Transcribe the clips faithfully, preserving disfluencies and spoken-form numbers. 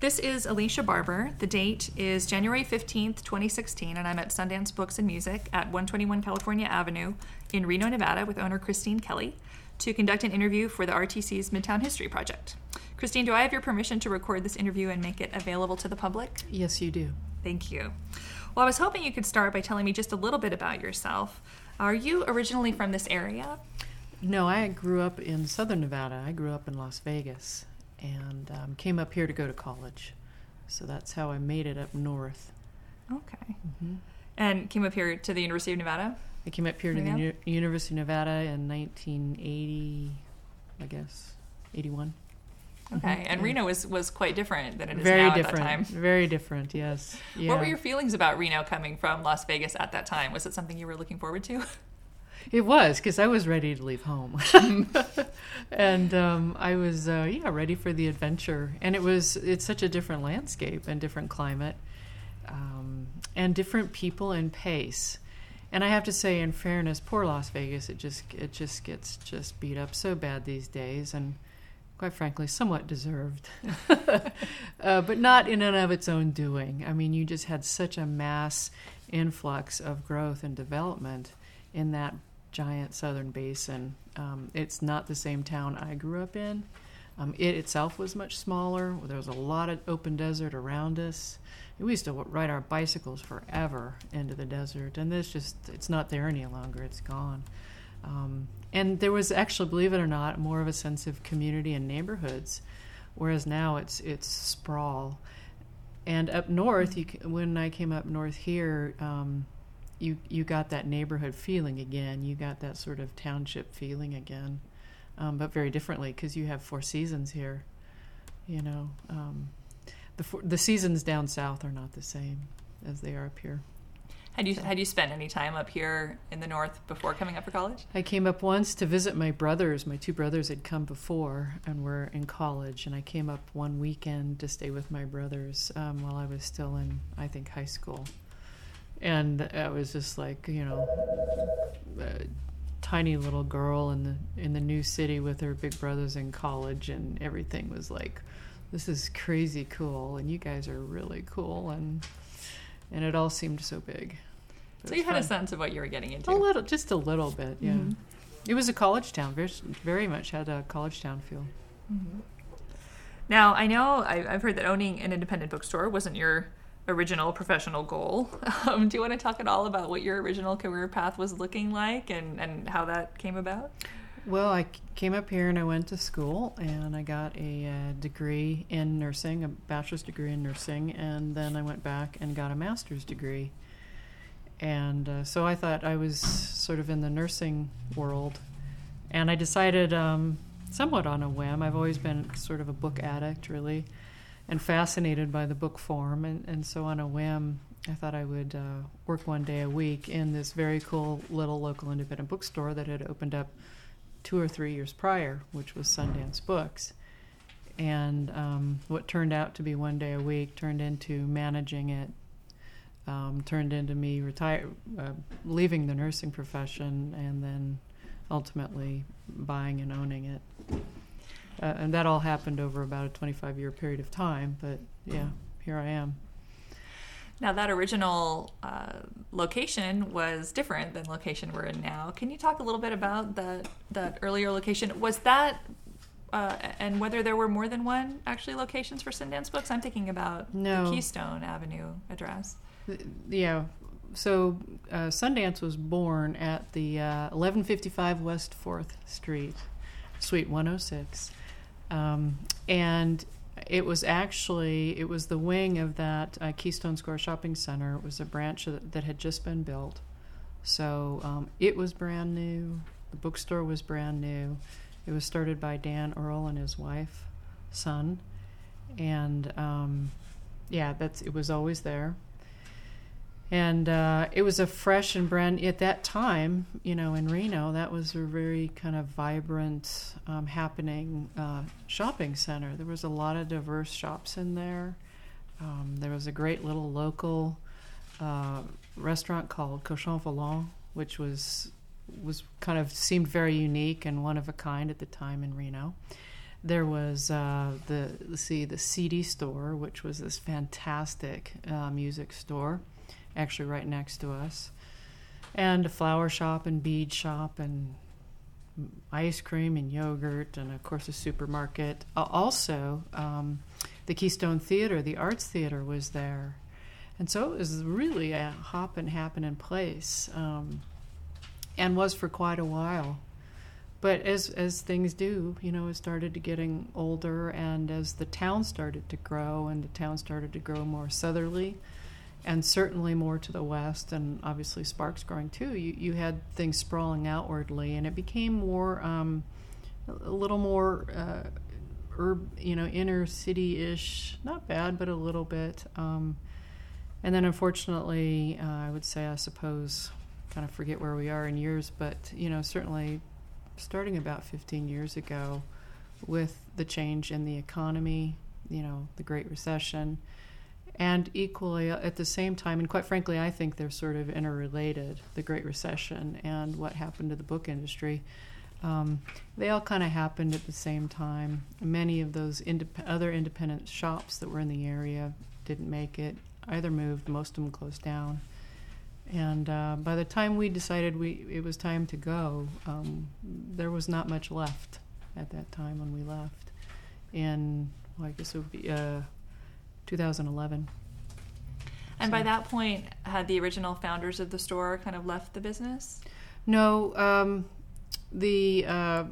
This is Alicia Barber. The date is January fifteenth, twenty sixteen, and I'm at Sundance Books and Music at one twenty-one California Avenue in Reno, Nevada, with owner Christine Kelly to conduct an interview for the R T C's Midtown History Project. Christine, do I have your permission to record this interview and make it available to the public? Yes, you do. Thank you. Well, I was hoping you could start by telling me just a little bit about yourself. Are you originally from this area? No, I grew up in southern Nevada. I grew up in Las Vegas and um, came up here to go to college. So that's how I made it up north. Okay. Mm-hmm. And came up here to the University of Nevada? I came up here to yeah. the U- University of Nevada in nineteen eighty, I guess, eighty-one. Okay, Mm-hmm. and yeah. Reno was, was quite different than it is Very now different. at that time. Very different, yes. Yeah. What were your feelings about Reno coming from Las Vegas at that time? Was it something you were looking forward to? It was, because I was ready to leave home. and um, I was, uh, yeah, ready for the adventure. And it was, it's such a different landscape and different climate um, and different people and pace. And I have to say, in fairness, poor Las Vegas, it just it just gets just beat up so bad these days, and quite frankly, somewhat deserved. uh, but not in and of its own doing. I mean, you just had such a mass influx of growth and development in that giant southern basin. Um, it's not the same town I grew up in. Um, it itself was much smaller. There was a lot of open desert around us. We used to ride our bicycles forever into the desert, and this just, it's not there any longer. It's gone. Um, and there was actually, believe it or not, more of a sense of community and neighborhoods, whereas now it's it's sprawl. And up north, you, when I came up north here, um, you you got that neighborhood feeling again. You got that sort of township feeling again, um, but very differently because you have four seasons here. You know, um, the four, the seasons down south are not the same as they are up here. Had you had you spent any time up here in the north before coming up for college? I came up once to visit my brothers. My two brothers had come before and were in college, and I came up one weekend to stay with my brothers um, while I was still in, I think, high school. And I was just like, you know, a tiny little girl in the in the new city with her big brothers in college, and everything was like, this is crazy cool, and you guys are really cool, and and it all seemed so big. It so you had fun. a sense of what you were getting into. A little, just a little bit, yeah. Mm-hmm. It was a college town, very, very much had a college town feel. Mm-hmm. Now, I know I, I've heard that owning an independent bookstore wasn't your original professional goal. Um, do you want to talk at all about what your original career path was looking like and, and how that came about? Well, I came up here and I went to school and I got a uh, degree in nursing, a bachelor's degree in nursing, and then I went back and got a master's degree. And uh, so I thought I was sort of in the nursing world, and I decided um, somewhat on a whim. I've always been sort of a book addict, really, and fascinated by the book form, and, and so on a whim, I thought I would uh, work one day a week in this very cool little local independent bookstore that had opened up two or three years prior, which was Sundance Books. And um, what turned out to be one day a week turned into managing it, um, turned into me retire, uh, leaving the nursing profession, and then ultimately buying and owning it. Uh, and that all happened over about a twenty-five year period of time, but yeah, here I am. Now, that original uh, location was different than the location we're in now. Can you talk a little bit about that that earlier location? Was that, uh, and whether there were more than one, actually, locations for Sundance Books? I'm thinking about no. the Keystone Avenue address. Yeah, so uh, Sundance was born at the uh, eleven fifty-five West fourth Street, Suite one oh six. Um, and it was actually, it was the wing of that uh, Keystone Square Shopping Center. It was a branch that, that had just been built. So um, it was brand new. The bookstore was brand new. It was started by Dan Earl and his wife, son. And um, yeah, that's it was always there. And uh, it was a fresh and brand, at that time, you know, in Reno, that was a very kind of vibrant, um, happening uh, shopping center. There was a lot of diverse shops in there. Um, there was a great little local uh, restaurant called Cochon Volant, which was was kind of seemed very unique and one of a kind at the time in Reno. There was uh, the let's see the C D store, which was this fantastic uh, music store, actually right next to us, and a flower shop and bead shop and ice cream and yogurt, and of course a supermarket. Uh, also, um, the Keystone Theater, the Arts Theater, was there, and so it was really a hoppin' happening place, um, and was for quite a while. But as as things do, you know, it started to getting older, and as the town started to grow, and the town started to grow more southerly, and certainly more to the west, and obviously Sparks growing too, you, you had things sprawling outwardly, and it became more, um, a little more, uh, urb, you know, inner city-ish, not bad, but a little bit. Um, and then unfortunately, uh, I would say, I suppose, kind of forget where we are in years, but, you know, certainly starting about fifteen years ago with the change in the economy, you know, the Great Recession, and equally at the same time, and quite frankly, I think they're sort of interrelated, the Great Recession and what happened to the book industry. Um, they all kind of happened at the same time. Many of those indep- other independent shops that were in the area didn't make it. Either moved, most of them closed down. And uh, by the time we decided we it was time to go, um, there was not much left at that time when we left. In, well, I guess it would be uh, two thousand eleven. And So- by that point, had the original founders of the store kind of left the business? No, um, the uh,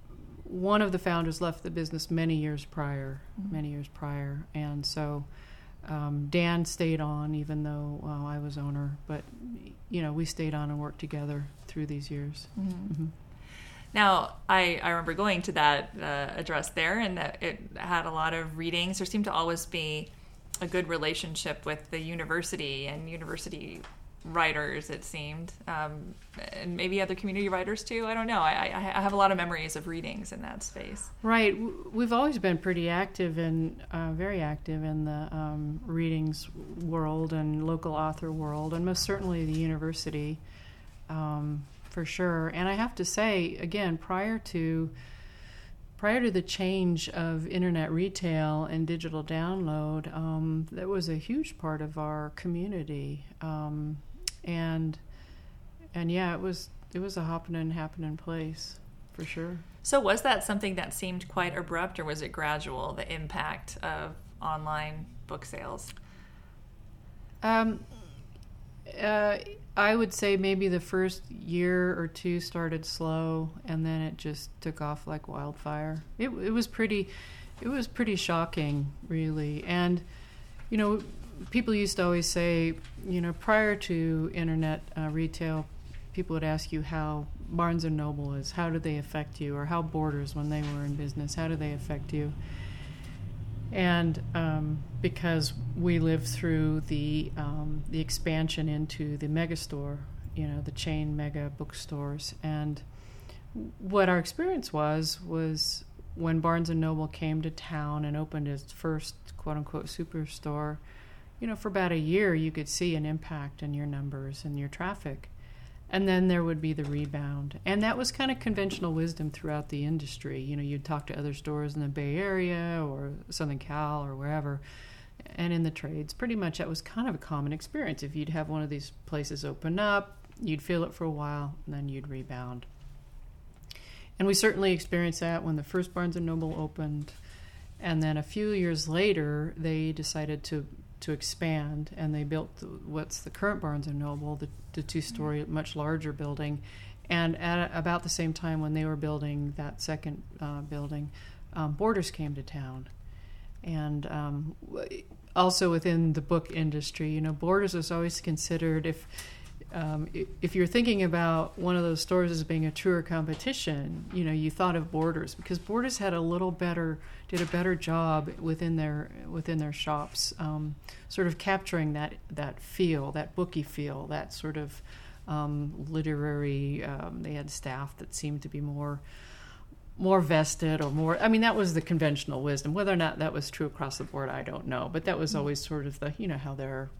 one of the founders left the business many years prior, Mhm. many years prior, and so um, Dan stayed on, even though well, I was owner. But you know, we stayed on and worked together through these years. Mm-hmm. hmm Now, I, I remember going to that uh, address there, and that it had a lot of readings. There seemed to always be a good relationship with the university and university writers, it seemed, um, and maybe other community writers too. I don't know. I, I I have a lot of memories of readings in that space. Right. W- We've always been pretty active and uh, very active in the um, readings world and local author world, and most certainly the university, um, for sure. And I have to say, again, prior to prior to the change of internet retail and digital download, um, that was a huge part of our community. Um, and and yeah, it was it was a hopping and happening place, for sure. So was that something that seemed quite abrupt, or was it gradual, the impact of online book sales? Um, uh, I would say maybe the first year or two started slow, and then it just took off like wildfire. It it was pretty, it was pretty shocking, really. And you know, people used to always say, you know, prior to internet uh, retail, people would ask you how Barnes and Noble is, how do they affect you, or how Borders, when they were in business, how do they affect you? And um, because we lived through the um, the expansion into the megastore, you know, the chain mega bookstores, and what our experience was was when Barnes and Noble came to town and opened its first quote unquote superstore, you know, for about a year you could see an impact in your numbers and your traffic. And then there would be the rebound. And that was kind of conventional wisdom throughout the industry. You know, you'd talk to other stores in the Bay Area or Southern Cal or wherever, and in the trades. Pretty much that was kind of a common experience. If you'd have one of these places open up, you'd feel it for a while, and then you'd rebound. And we certainly experienced that when the first Barnes and Noble opened. And then a few years later, they decided to to expand, and they built the, what's the current Barnes and Noble, the, the two-story, much larger building. And at about the same time when they were building that second uh, building, um, Borders came to town. And um, also within the book industry, you know, Borders was always considered, if um, if you're thinking about one of those stores as being a truer competition, you know, you thought of Borders, because Borders had a little better, did a better job within their within their shops, um, sort of capturing that that feel, that booky feel, that sort of um, literary. Um, they had staff that seemed to be more more vested or more. I mean, that was the conventional wisdom. Whether or not that was true across the board, I don't know. But that was always sort of the, you know, how their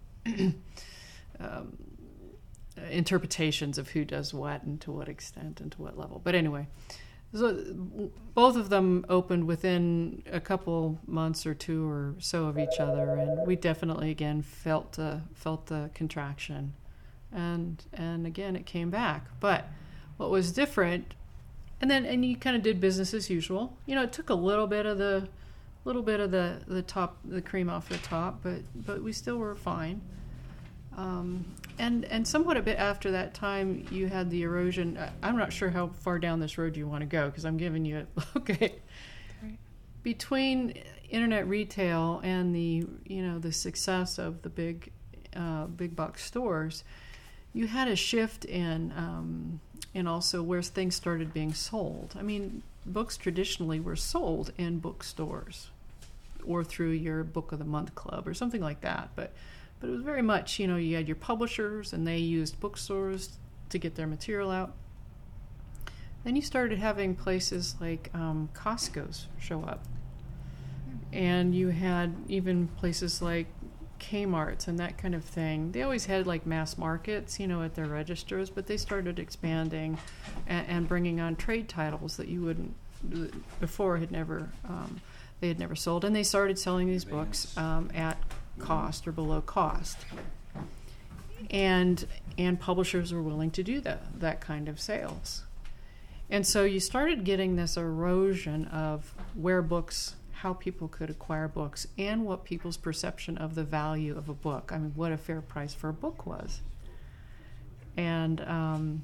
um, interpretations of who does what and to what extent and to what level. But anyway, So both of them opened within a couple months or two or so of each other, and we definitely again felt the felt the contraction, and and again it came back. But what was different, and then and you kind of did business as usual. You know, it took a little bit of the little bit of the the top the cream off the top, but but we still were fine. Um, and and somewhat a bit after that time, you had the erosion. I, I'm not sure how far down this road you want to go because I'm giving you it. Okay. Right. Between internet retail and the you know the success of the big uh, big box stores, you had a shift in um, in also where things started being sold. I mean, books traditionally were sold in bookstores or through your Book of the Month club or something like that, but. But it was very much, you know, you had your publishers and they used bookstores to get their material out. Then you started having places like um, Costco's show up. And you had even places like Kmart's and that kind of thing. They always had like mass markets, you know, at their registers, but they started expanding and, and bringing on trade titles that you wouldn't, before had never, um, they had never sold. And they started selling these books um, at cost or below cost, and and publishers were willing to do that that kind of sales, and so you started getting this erosion of where books, how people could acquire books, and what people's perception of the value of a book. I mean, what a fair price for a book was, and um,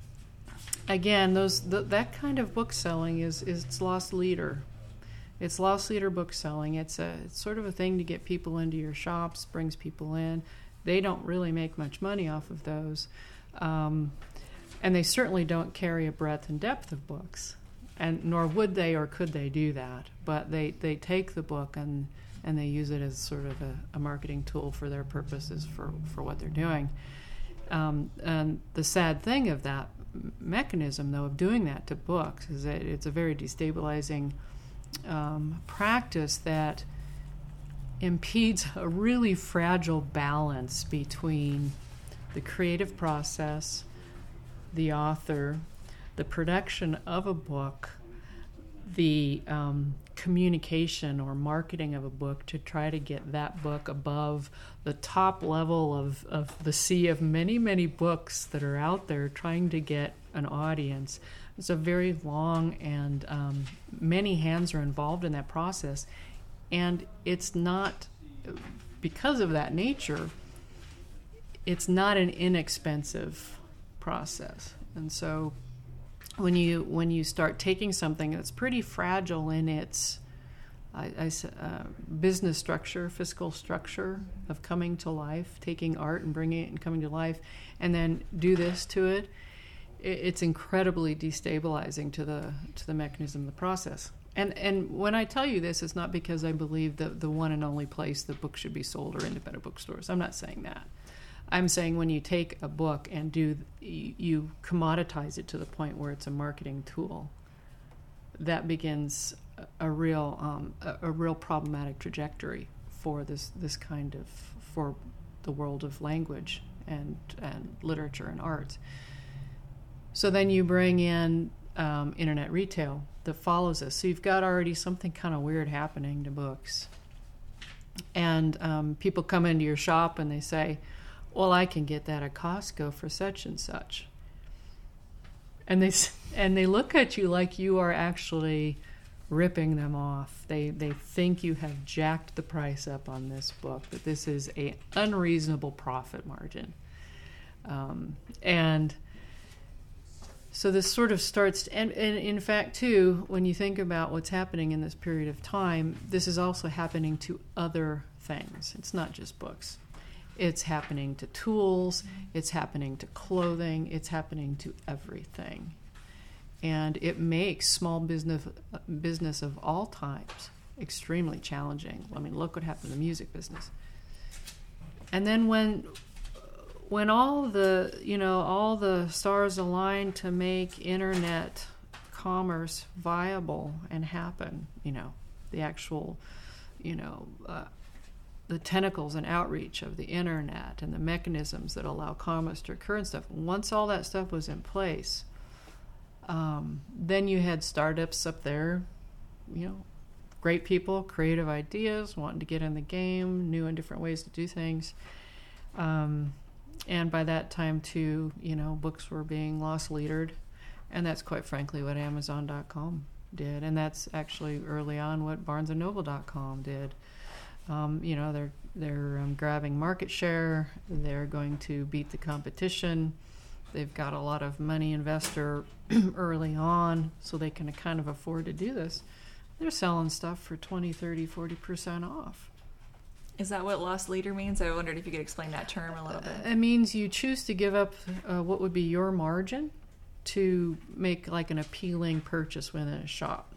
again, those th- that kind of book selling is is it's lost leader. It's loss leader book selling. It's a it's sort of a thing to get people into your shops, brings people in. They don't really make much money off of those. Um, and they certainly don't carry a breadth and depth of books. And nor would they or could they do that. But they, they take the book and, and they use it as sort of a, a marketing tool for their purposes for, for what they're doing. Um, and the sad thing of that mechanism, though, of doing that to books is that it's a very destabilizing Um, practice that impedes a really fragile balance between the creative process, the author, the production of a book, the um, communication or marketing of a book to try to get that book above the top level of, of the sea of many, many books that are out there trying to get an audience. It's a very long and um, many hands are involved in that process. And it's not, because of that nature, it's not an inexpensive process. And so when you when you start taking something that's pretty fragile in its I, I, uh, business structure, fiscal structure of coming to life, taking art and bringing it and coming to life, and then do this to it, it's incredibly destabilizing to the to the mechanism of the process. And and when I tell you this, it's not because I believe that the one and only place that books should be sold are independent bookstores. I'm not saying that. I'm saying when you take a book and do you commoditize it to the point where it's a marketing tool, that begins a real um, a, a real problematic trajectory for this this kind of for the world of language and and literature and art. So then you bring in um, internet retail that follows this. So you've got already something kind of weird happening to books. And um, people come into your shop and they say, well, I can get that at Costco for such and such. And they and they look at you like you are actually ripping them off. They they think you have jacked the price up on this book, that this is a unreasonable profit margin. Um, and so this sort of starts, and, and in fact, too, when you think about what's happening in this period of time, this is also happening to other things. It's not just books. It's happening to tools, it's happening to clothing, it's happening to everything. And it makes small business business of all types extremely challenging. I mean, look what happened in the music business. And then when when all the, you know, all the stars align to make internet commerce viable and happen, you know, the actual, you know, uh, the tentacles and outreach of the internet and the mechanisms that allow commerce to occur and stuff. Once all that stuff was in place, Um, then you had startups up there, you know, great people, creative ideas, wanting to get in the game, new and different ways to do things. Um, and by that time, too, you know, books were being loss leadered. And that's quite frankly what Amazon dot com did. And that's actually early on what Barnes and Noble dot com did. Um, you know, they're, they're um, grabbing market share. They're going to beat the competition. They've got a lot of money investor early on, so they can kind of afford to do this. They're selling stuff for twenty, thirty, forty percent off. Is that what loss leader means? I wondered if you could explain that term a little bit. Uh, it means you choose to give up uh, what would be your margin to make like an appealing purchase within a shop.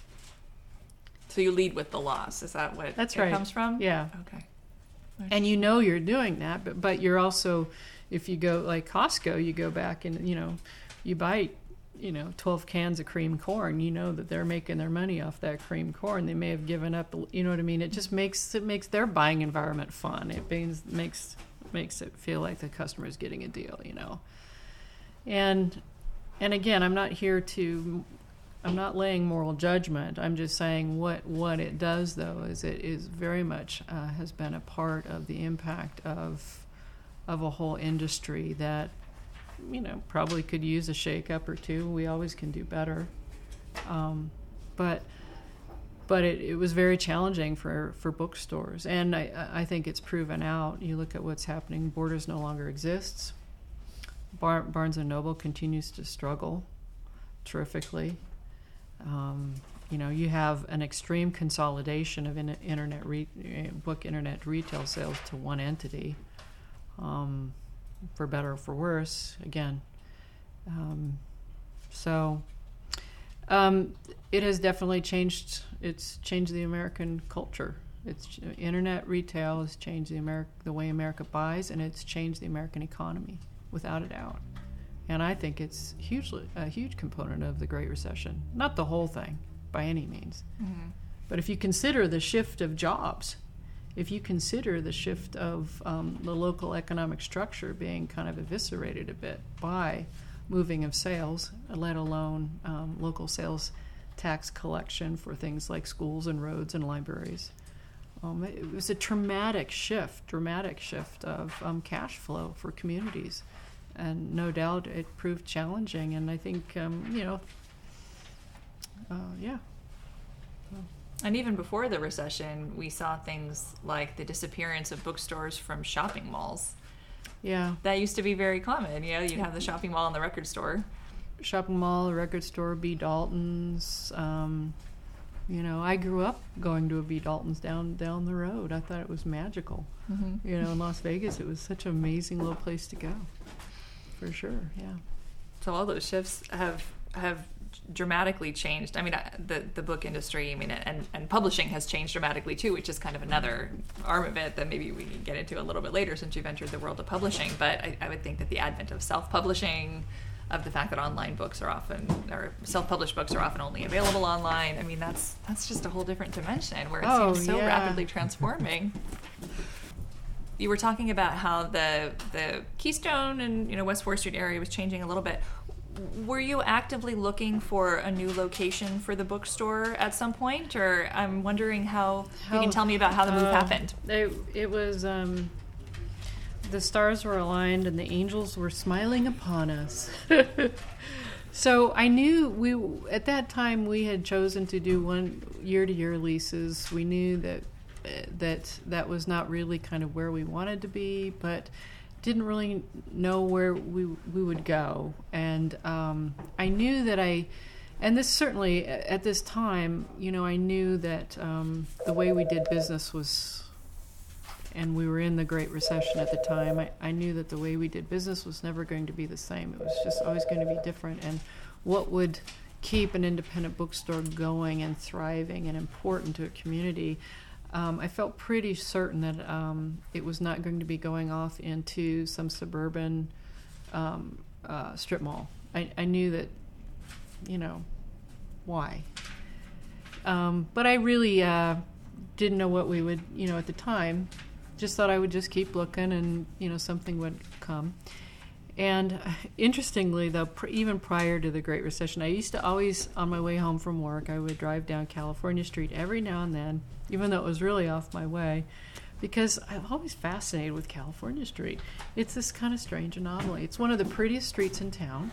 So you lead with the loss. Is that what That's it right. comes from? Yeah. Okay. And you know you're doing that, but, but you're also, if you go like Costco, you go back and, you know, you buy, you know, twelve cans of cream corn, you know that they're making their money off that cream corn. They may have given up, you know what I mean? It just makes, it makes their buying environment fun. It means, makes, makes it feel like the customer is getting a deal, you know? And, and again, I'm not here to, I'm not laying moral judgment. I'm just saying what, what it does, though, is it is very much uh, has been a part of the impact of of a whole industry that, you know, probably could use a shake-up or two. We always can do better. Um, but but it, it was very challenging for, for bookstores. And I, I think it's proven out. You look at what's happening. Borders no longer exists. Bar, Barnes and Noble continues to struggle terrifically. Um, you know, you have an extreme consolidation of in, internet re, book internet retail sales to one entity, um, for better or for worse. Again, um, so um, it has definitely changed. It's changed the American culture. It's internet retail has changed the Ameri- the way America buys, and it's changed the American economy without a doubt. And I think it's hugely a huge component of the Great Recession. Not the whole thing, by any means. Mm-hmm. But if you consider the shift of jobs, if you consider the shift of um, the local economic structure being kind of eviscerated a bit by moving of sales, let alone um, local sales tax collection for things like schools and roads and libraries, um, it was a traumatic shift, dramatic shift of um, cash flow for communities. And no doubt it proved challenging. And I think, um, you know, uh, yeah. And even before the recession, we saw things like the disappearance of bookstores from shopping malls. Yeah. That used to be very common. You know, you'd have the shopping mall and the record store. Shopping mall, record store, B. Dalton's. Um, you know, I grew up going to a B. Dalton's down down the road. I thought it was magical. Mm-hmm. You know, in Las Vegas, it was such an amazing little place to go. For sure, yeah. So all those shifts have have dramatically changed. I mean, the the book industry, I mean, and, and publishing has changed dramatically too, which is kind of another arm of it that maybe we can get into a little bit later since you've entered the world of publishing. But I, I would think that the advent of self-publishing, of the fact that online books are often, or self-published books are often only available online, I mean, that's that's just a whole different dimension where it oh, seems so yeah. rapidly transforming. You were talking about how the the Keystone and, you know, West fourth Street area was changing a little bit. Were you actively looking for a new location for the bookstore at some point, or I'm wondering how, how you can tell me about how the move uh, happened? It, it was um, the stars were aligned and the angels were smiling upon us. So I knew we at that time we had chosen to do one year-to-year leases. We knew that. that that was not really kind of where we wanted to be, but didn't really know where we we would go. And um, I knew that I, and this certainly at this time, you know, I knew that um, the way we did business was, and we were in the Great Recession at the time, I, I knew that the way we did business was never going to be the same. It was just always going to be different. And what would keep an independent bookstore going and thriving and important to a community, Um, I felt pretty certain that um, it was not going to be going off into some suburban um, uh, strip mall. I, I knew that, you know, why. Um, but I really uh, didn't know what we would, you know, at the time. Just thought I would just keep looking and, you know, something would come. And uh, interestingly, though, pr- even prior to the Great Recession, I used to always, on my way home from work, I would drive down California Street every now and then, even though it was really off my way, because I'm always fascinated with California Street. It's this kind of strange anomaly. It's one of the prettiest streets in town,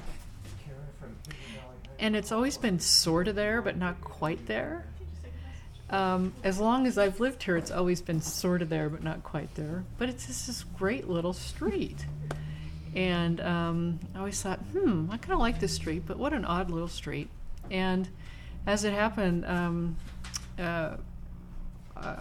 and it's always been sort of there, but not quite there. Um, as long as I've lived here, it's always been sort of there, but not quite there. But it's just this great little street. And um, I always thought, hmm, I kind of like this street, but what an odd little street. And as it happened, um, uh, uh,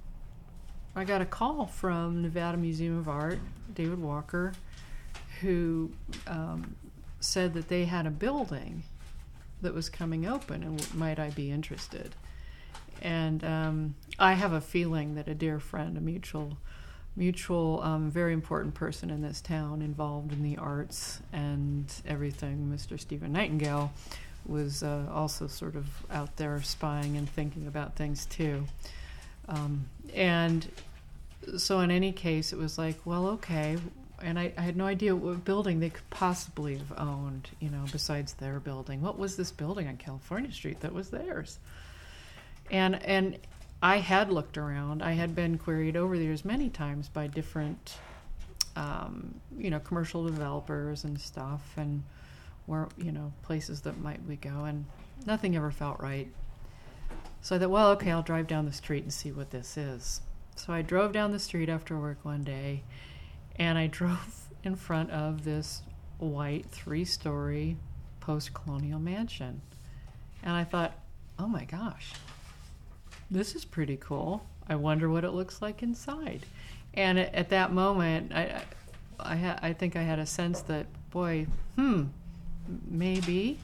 I got a call from Nevada Museum of Art, David Walker, who um, said that they had a building that was coming open, and might I be interested? And um, I have a feeling that a dear friend, a mutual mutual, um, very important person in this town involved in the arts and everything, Mister Stephen Nightingale, was uh, also sort of out there spying and thinking about things too. Um, and so in any case, it was like, well, okay. And I, I had no idea what building they could possibly have owned, you know, besides their building. What was this building on California Street that was theirs? And and I had looked around. I had been queried over the years many times by different, um, you know, commercial developers and stuff, and where, you know, places that might we go, and nothing ever felt right. So I thought, well, okay, I'll drive down the street and see what this is. So I drove down the street after work one day, and I drove in front of this white three-story post-colonial mansion. And I thought, oh my gosh, this is pretty cool. I wonder what it looks like inside. And at, at that moment, I, I, ha- I think I had a sense that, boy, hmm, maybe.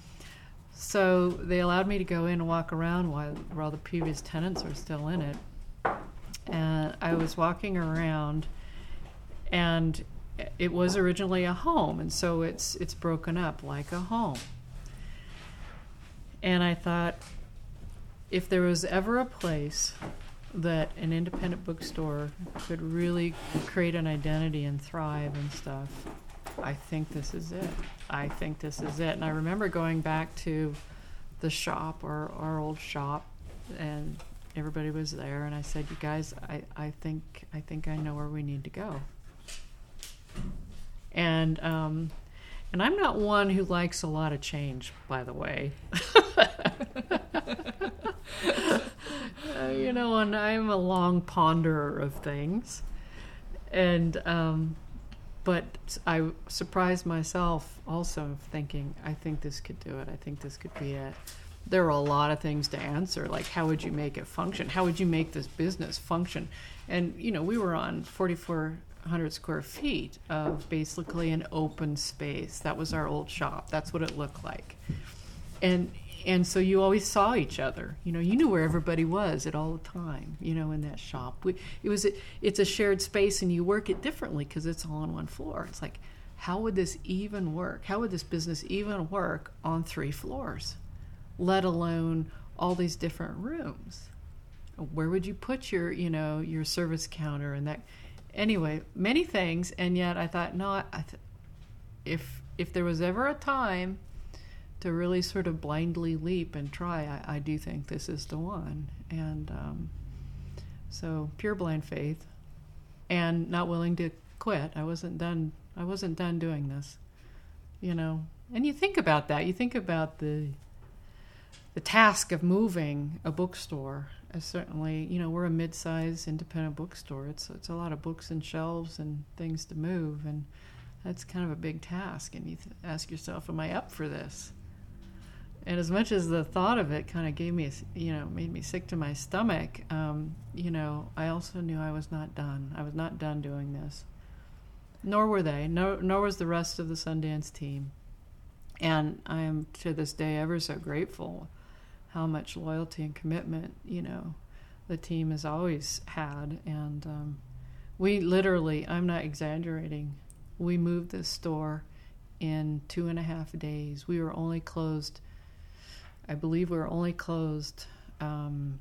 So they allowed me to go in and walk around while, while the previous tenants were still in it. And I was walking around, and it was originally a home, and so it's it's broken up like a home. And I thought, if there was ever a place that an independent bookstore could really create an identity and thrive and stuff, I think this is it. I think this is it. And I remember going back to the shop, or our old shop, and everybody was there, and I said, you guys, I, I think I think I know where we need to go. And um, and I'm not one who likes a lot of change, by the way. uh, you know, and I'm a long ponderer of things. And um, but I surprised myself also thinking, I think this could do it. I think this could be it. There were a lot of things to answer, like how would you make it function? How would you make this business function? And, you know, we were on forty-four hundred square feet of basically an open space. That was our old shop. That's what it looked like. And and so you always saw each other. You know, you knew where everybody was at all the time, you know, in that shop. We, it was a, it's a shared space, and you work it differently because it's all on one floor. It's like, how would this even work? How would this business even work on three floors, let alone all these different rooms? Where would you put your, you know, your service counter and that? Anyway, many things, and yet I thought, no, I th- if if there was ever a time to really sort of blindly leap and try, I, I do think this is the one. And um, so pure blind faith, and not willing to quit. I wasn't done. I wasn't done doing this, you know. And you think about that. You think about the the task of moving a bookstore. Uh, certainly, you know, we're a mid-sized independent bookstore. It's it's a lot of books and shelves and things to move, and that's kind of a big task. And you th- ask yourself, am I up for this? And as much as the thought of it kind of gave me, a, you know, made me sick to my stomach, um, you know, I also knew I was not done. I was not done doing this. Nor were they. No, nor was the rest of the Sundance team. And I am, to this day, ever so grateful how much loyalty and commitment, you know, the team has always had. And um, we literally, I'm not exaggerating, we moved this store in two and a half days. We were only closed, I believe we were only closed um,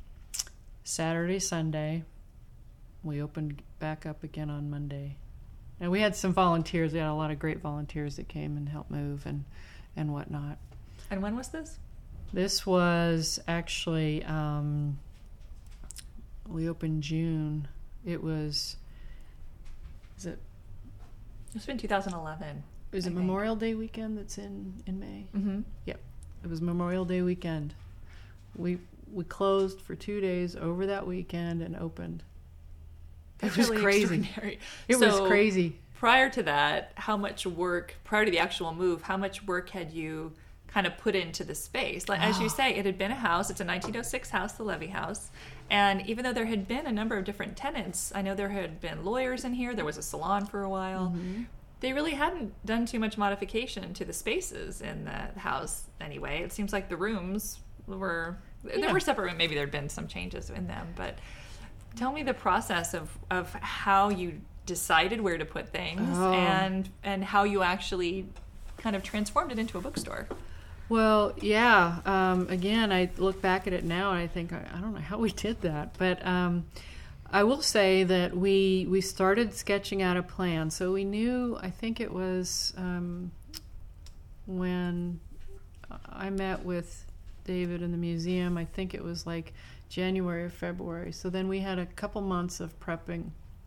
Saturday, Sunday. We opened back up again on Monday. And we had some volunteers. We had a lot of great volunteers that came and helped move and, and whatnot. And when was this? This was actually, um, we opened June. It was, is it? It's been two thousand eleven. Is it Memorial Day weekend that's in, in May? Mm-hmm. Yep. It was Memorial Day weekend. We we closed for two days over that weekend and opened. That's it was really crazy. extraordinary. It so, was crazy. Prior to that, how much work, prior to the actual move, how much work had you kind of put into the space? Like, as you say, it had been a house. It's a nineteen oh six house, the Levy House. And even though there had been a number of different tenants, I know there had been lawyers in here. There was a salon for a while. Mm-hmm. They really hadn't done too much modification to the spaces in the house anyway. It seems like the rooms were, yeah. there were separate rooms. Maybe there had been some changes in them. But tell me the process of, of how you decided where to put things oh. and and how you actually kind of transformed it into a bookstore. Well, yeah. Um, again, I look back at it now and I think, I, I don't know how we did that. But um, I will say that we we started sketching out a plan. So we knew, I think it was um, when I met with David in the museum, I think it was like January or February. So then we had a couple months of prepping.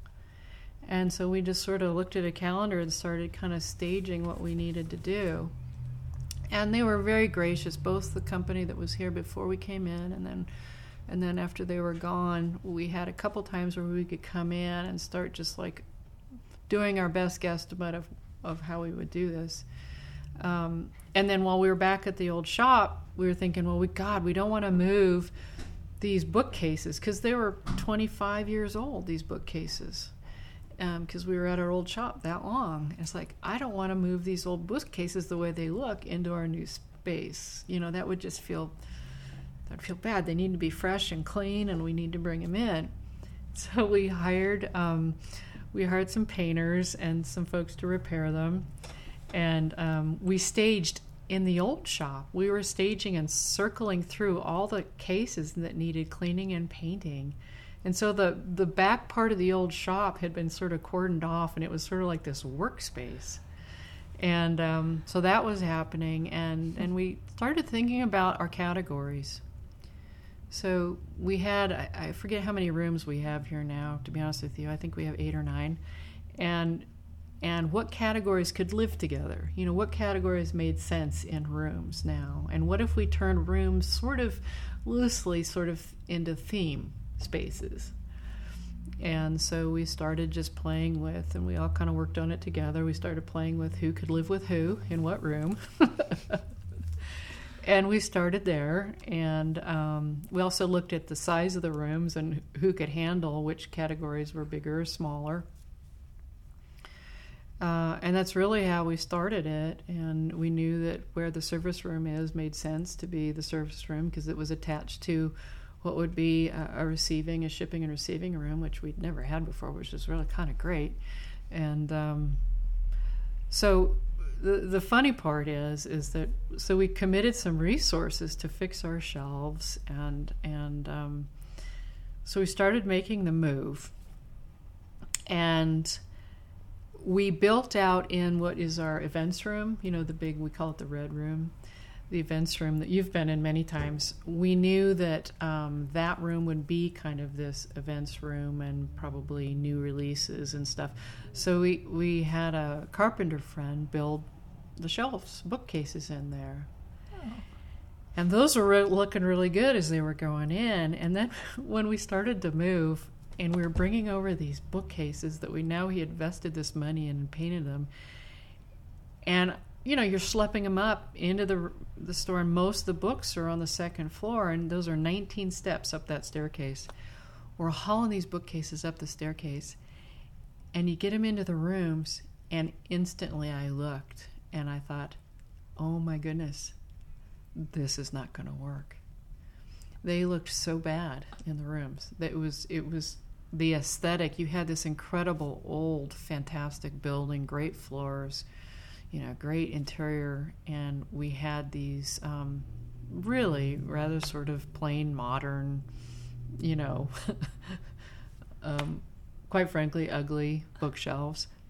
And so we just sort of looked at a calendar and started kind of staging what we needed to do. And they were very gracious, both the company that was here before we came in and then and then after they were gone, we had a couple times where we could come in and start just like doing our best guesstimate of, of how we would do this. Um, and then while we were back at the old shop, we were thinking, well, we God, we don't want to move these bookcases because they were twenty-five years old, these bookcases. Because um, we were at our old shop that long. It's like, I don't want to move these old bookcases the way they look into our new space. You know, that would just feel, that would feel bad. They need to be fresh and clean, and we need to bring them in. So we hired, um, we hired some painters and some folks to repair them. And um, we staged in the old shop. We were staging and circling through all the cases that needed cleaning and painting. And so the, the back part of the old shop had been sort of cordoned off, and it was sort of like this workspace. And um, so that was happening, and, and we started thinking about our categories. So we had, I, I forget how many rooms we have here now, to be honest with you. I think we have eight or nine. And and what categories could live together? You know, what categories made sense in rooms now? And what if we turned rooms sort of loosely sort of into theme spaces? And so we started just playing with, and we all kind of worked on it together. We started playing with who could live with who in what room. And we started there, and um, we also looked at the size of the rooms and who could handle which categories were bigger or smaller. Uh, and that's really how we started it. And we knew that where the service room is made sense to be the service room because it was attached to what would be a, a receiving, a shipping and receiving room, which we'd never had before, which was really kind of great. And um, so the the funny part is is that so we committed some resources to fix our shelves, and and um, so we started making the move, and we built out in what is our events room. You know, the big, we call it the red room. The events room that you've been in many times. We knew that um, that room would be kind of this events room and probably new releases and stuff. So we, we had a carpenter friend build the shelves, bookcases in there. Oh. And those were re- looking really good as they were going in. And then when we started to move and we were bringing over these bookcases that we now he had invested this money in and painted them, and you know, you're schlepping them up into the the store, and most of the books are on the second floor, and those are nineteen steps up that staircase. We're hauling these bookcases up the staircase, and you get them into the rooms, and instantly I looked, and I thought, oh my goodness, this is not going to work. They looked so bad in the rooms. That it was it was the aesthetic. You had this incredible old, fantastic building, great floors, you know, great interior, and we had these um, really rather sort of plain, modern, you know, um, quite frankly, ugly bookshelves.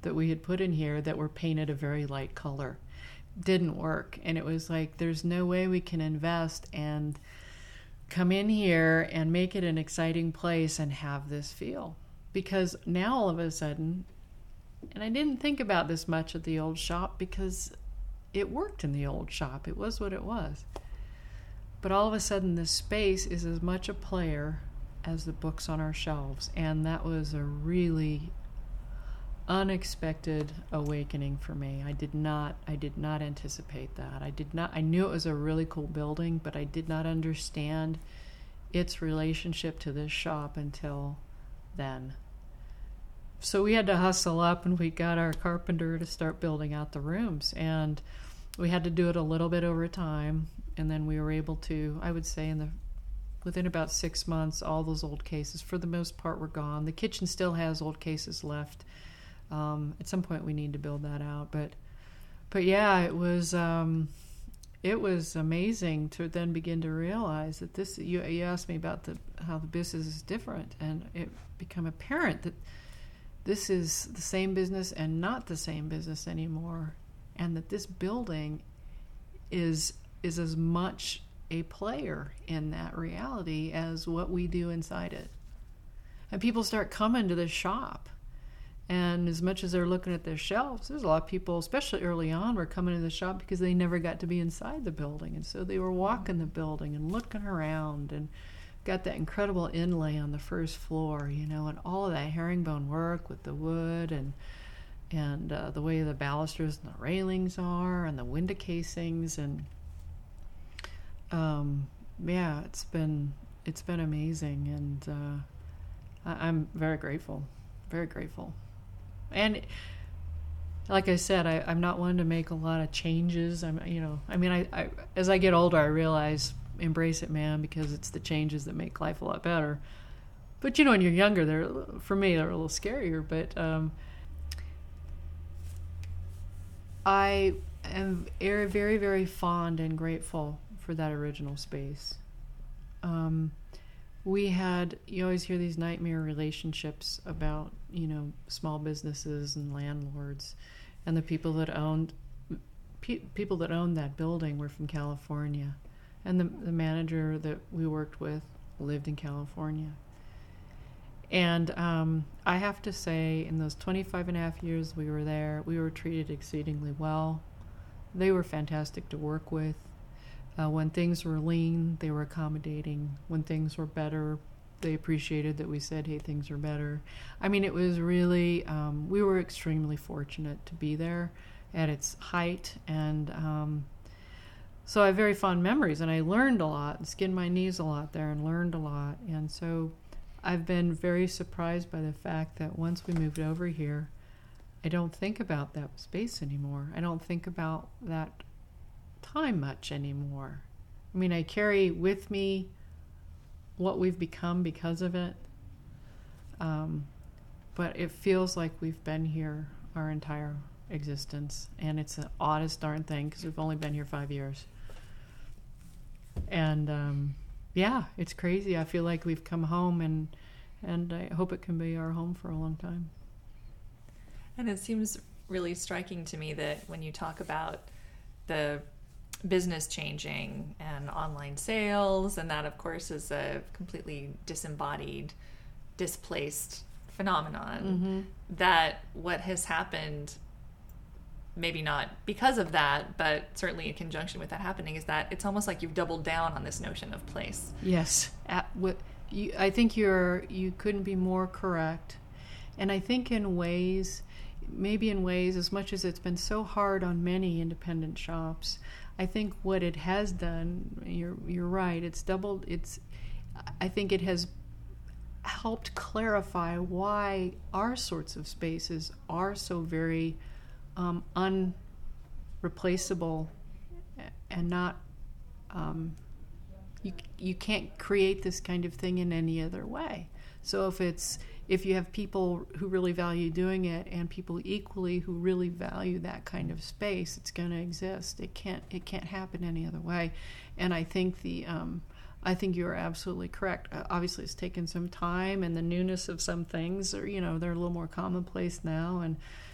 that we had put in here that were painted a very light color. Didn't work. And it was like, there's no way we can invest and come in here and make it an exciting place and have this feel. Because now all of a sudden, and I didn't think about this much at the old shop because it worked in the old shop. It was what it was. But all of a sudden, this space is as much a player as the books on our shelves. And that was a really unexpected awakening for me. I did not I did not anticipate that. I did not I knew it was a really cool building, but I did not understand its relationship to this shop until then. So we had to hustle up, and we got our carpenter to start building out the rooms, and we had to do it a little bit over time, and then we were able to, I would say in the within about six months, all those old cases for the most part were gone. The kitchen still has old cases left. Um, at some point we need to build that out, but but yeah, it was um, it was amazing to then begin to realize that this. You, you asked me about the how the business is different, and it became apparent that this is the same business and not the same business anymore, and that this building is is as much a player in that reality as what we do inside it. And people start coming to the shop. And as much as they're looking at their shelves, there's a lot of people, especially early on, were coming to the shop because they never got to be inside the building. And so they were walking the building and looking around and got that incredible inlay on the first floor, you know, and all of that herringbone work with the wood and and uh, the way the balusters and the railings are and the window casings. And um, yeah, it's been it's been amazing. And uh, I- I'm very grateful, very grateful. And like I said, I, I'm not one to make a lot of changes. I'm, you know, I mean, I, I as I get older, I realize embrace it, man, because it's the changes that make life a lot better. But you know, when you're younger, they're for me they're a little scarier. But um, I am very, very, very fond and grateful for that original space. Um, We had, you always hear these nightmare relationships about, you know, small businesses and landlords, and the people that owned, pe- people that owned that building were from California, and the, the manager that we worked with lived in California. And um, I have to say, in those twenty-five and a half years we were there, we were treated exceedingly well. They were fantastic to work with. Uh, when things were lean, they were accommodating. When things were better, they appreciated that we said, hey, things are better. I mean, it was really, um, we were extremely fortunate to be there at its height. And um, so I have very fond memories, and I learned a lot and skinned my knees a lot there and learned a lot. And so I've been very surprised by the fact that once we moved over here, I don't think about that space anymore. I don't think about that time much anymore. I mean, I carry with me what we've become because of it, um, but it feels like we've been here our entire existence, and it's the oddest darn thing because we've only been here five years. And um, yeah, it's crazy. I feel like we've come home, and and I hope it can be our home for a long time. And it seems really striking to me that when you talk about the business changing and online sales, and that of course is a completely disembodied, displaced phenomenon, mm-hmm. that what has happened, maybe not because of that, but certainly in conjunction with that happening, is that it's almost like you've doubled down on this notion of place. Yes. At, what, you, I think you're you couldn't be more correct. And I think in ways, maybe in ways, as much as it's been so hard on many independent shops, I think what it has done, you're you're right, it's doubled, it's, I think it has helped clarify why our sorts of spaces are so very um, unreplaceable and not, um, you you can't create this kind of thing in any other way. So if it's, if you have people who really value doing it and people equally who really value that kind of space, it's going to exist. It can't it can't happen any other way. And I think the um, I think you're absolutely correct. Uh, obviously, it's taken some time, and the newness of some things are, you know, they're a little more commonplace now, and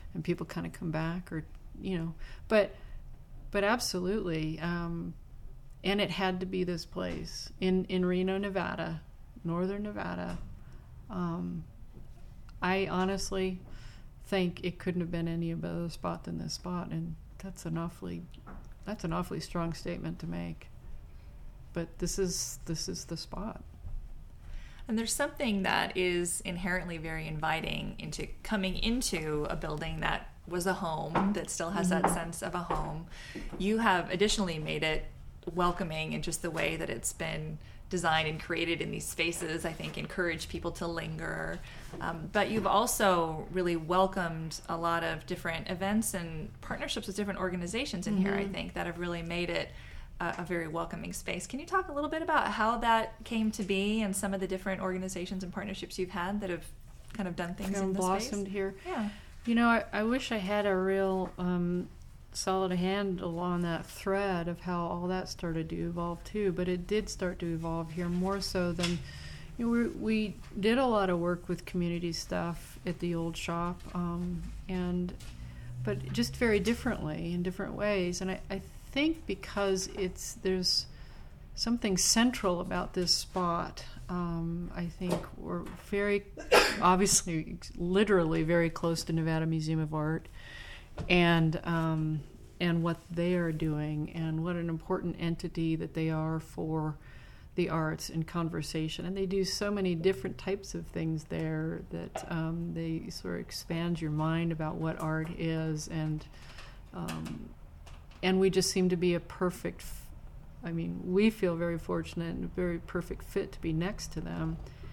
and people kind of come back, or you know, but but absolutely, um, and it had to be this place in in Reno, Nevada, northern Nevada. Um, I honestly think it couldn't have been any other spot than this spot, and that's an awfully that's an awfully strong statement to make. But this is this is the spot. And there's something that is inherently very inviting into coming into a building that was a home, that still has mm-hmm. that sense of a home. You have additionally made it welcoming in just the way that it's been designed and created in these spaces. I think encourage people to linger. Um, but you've also really welcomed a lot of different events and partnerships with different organizations in mm-hmm. here, I think, that have really made it a, a very welcoming space. Can you talk a little bit about how that came to be and some of the different organizations and partnerships you've had that have kind of done things kind in of the blossomed space? Here? Yeah. You know, I, I wish I had a real um, solid handle on that thread of how all that started to evolve too, but it did start to evolve here more so than, you know, we, we did a lot of work with community stuff at the old shop, um, and but just very differently in different ways. And I, I think because it's there's something central about this spot. Um, I think we're very, obviously, literally very close to Nevada Museum of Art, and um, and what they are doing, and what an important entity that they are for the arts and conversation. And they do so many different types of things there that um, they sort of expand your mind about what art is, and um, and we just seem to be a perfect. I mean, we feel very fortunate and a very perfect fit to be next to them.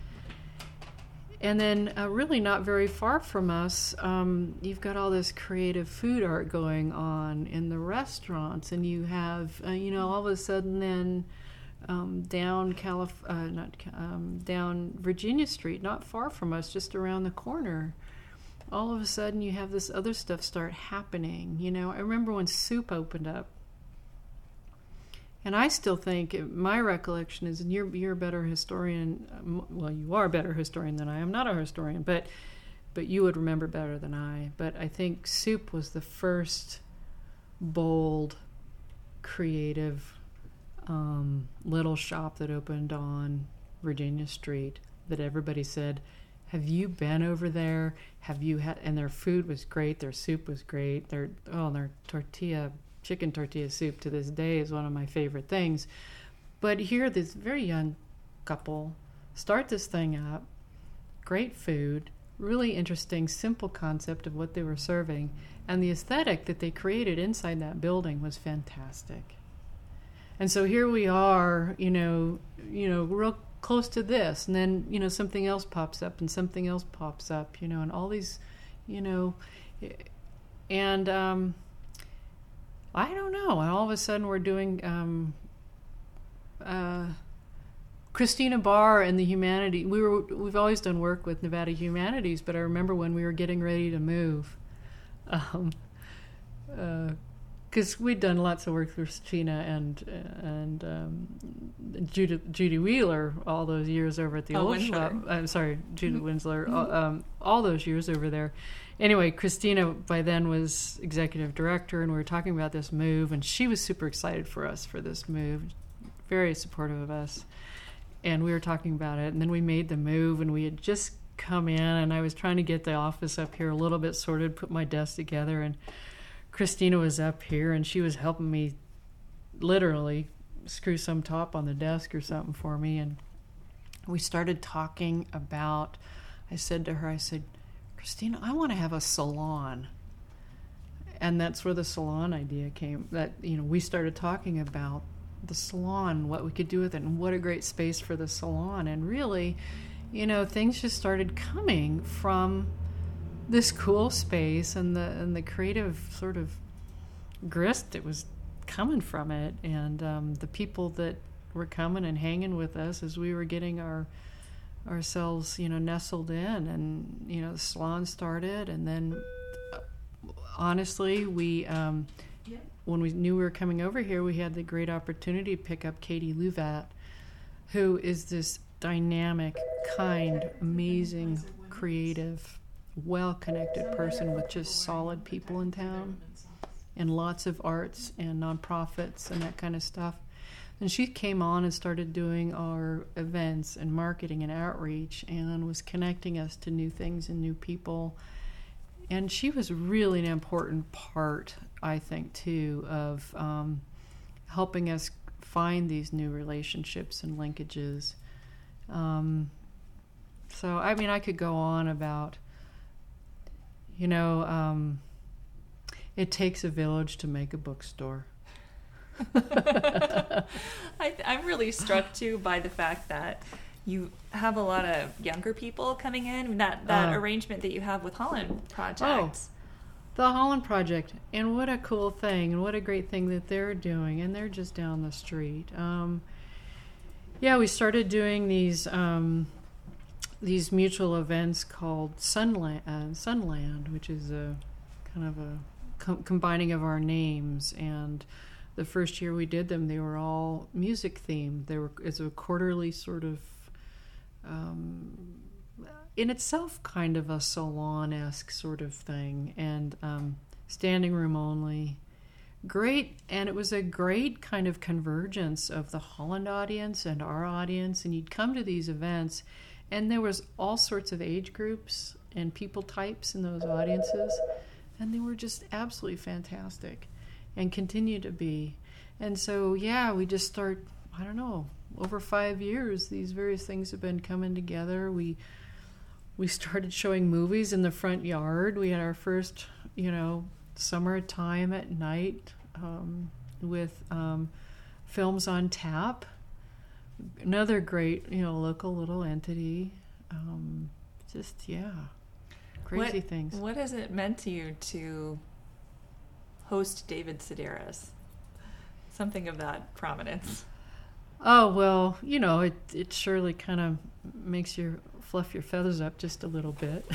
And then uh, really not very far from us, um, you've got all this creative food art going on in the restaurants, and you have, uh, you know, all of a sudden then um, down Calif- uh, not um, down Virginia Street, not far from us, just around the corner, all of a sudden you have this other stuff start happening. You know, I remember when Soup opened up. And I still think, it, my recollection is, and you're, you're a better historian, um, well, you are a better historian than I am, not a historian, but but you would remember better than I. But I think Soup was the first bold, creative um, little shop that opened on Virginia Street that everybody said, have you been over there? Have you had, and their food was great, their soup was great, their, oh, their tortilla chicken tortilla soup to this day is one of my favorite things. But here, this very young couple start this thing up, great food, really interesting, simple concept of what they were serving, and the aesthetic that they created inside that building was fantastic. And so here we are, you know, you know, real close to this, and then, you know, something else pops up, and something else pops up, you know, and all these, you know, and um I don't know. And all of a sudden, we're doing um, uh, Christina Barr and the Humanities. We were we've always done work with Nevada Humanities, but I remember when we were getting ready to move, um, because uh, we'd done lots of work with Christina and and um, Judy, Judy Wheeler all those years over at the oh, old Winsler. shop. I'm sorry, Judy Mm-hmm. Winsler. Mm-hmm. Um, all those years over there. Anyway, Christina by then was executive director, and we were talking about this move, and she was super excited for us for this move, very supportive of us. And we were talking about it, and then we made the move, and we had just come in, and I was trying to get the office up here a little bit sorted, put my desk together, and Christina was up here, and she was helping me literally screw some top on the desk or something for me. And we started talking about, I said to her, I said, Christina, I want to have a salon. And that's where the salon idea came. That, you know, we started talking about the salon, what we could do with it, and what a great space for the salon. And really, you know, things just started coming from this cool space and the and the creative sort of grist that was coming from it, and um, the people that were coming and hanging with us as we were getting our ourselves, you know, nestled in, and, you know, the salon started, and then uh, honestly, we, um, yeah. when we knew we were coming over here, we had the great opportunity to pick up Katie Luvat, who is this dynamic, kind, amazing, creative well-connected person with just solid people in town and lots of arts and nonprofits and that kind of stuff. And she came on and started doing our events and marketing and outreach and was connecting us to new things and new people. And she was really an important part, I think, too, of um, helping us find these new relationships and linkages. Um, so, I mean, I could go on about, you know, um, it takes a village to make a bookstore. I, I'm really struck too by the fact that you have a lot of younger people coming in. That that uh, arrangement that you have with Holland Project. Oh, the Holland Project, and what a cool thing, and what a great thing that they're doing, and they're just down the street. Um, yeah, we started doing these um, these mutual events called Sunland, uh, Sunland, which is a kind of a com- combining of our names. And the first year we did them, they were all music themed. They were it's a quarterly sort of, um, in itself, kind of a salon-esque sort of thing, and um, standing room only. Great, and it was a great kind of convergence of the Holland audience and our audience. And you'd come to these events, and there was all sorts of age groups and people types in those audiences, and they were just absolutely fantastic. And continue to be. And so, yeah, we just start, I don't know, over five years, these various things have been coming together. We we started showing movies in the front yard. We had our first, you know, summertime at night um, with um, Films on Tap. Another great, you know, local little entity. Um, just, yeah, crazy what, things. What has it meant to you to host David Sedaris? Something of that prominence. Oh, well, you know, it it surely kind of makes you fluff your feathers up just a little bit.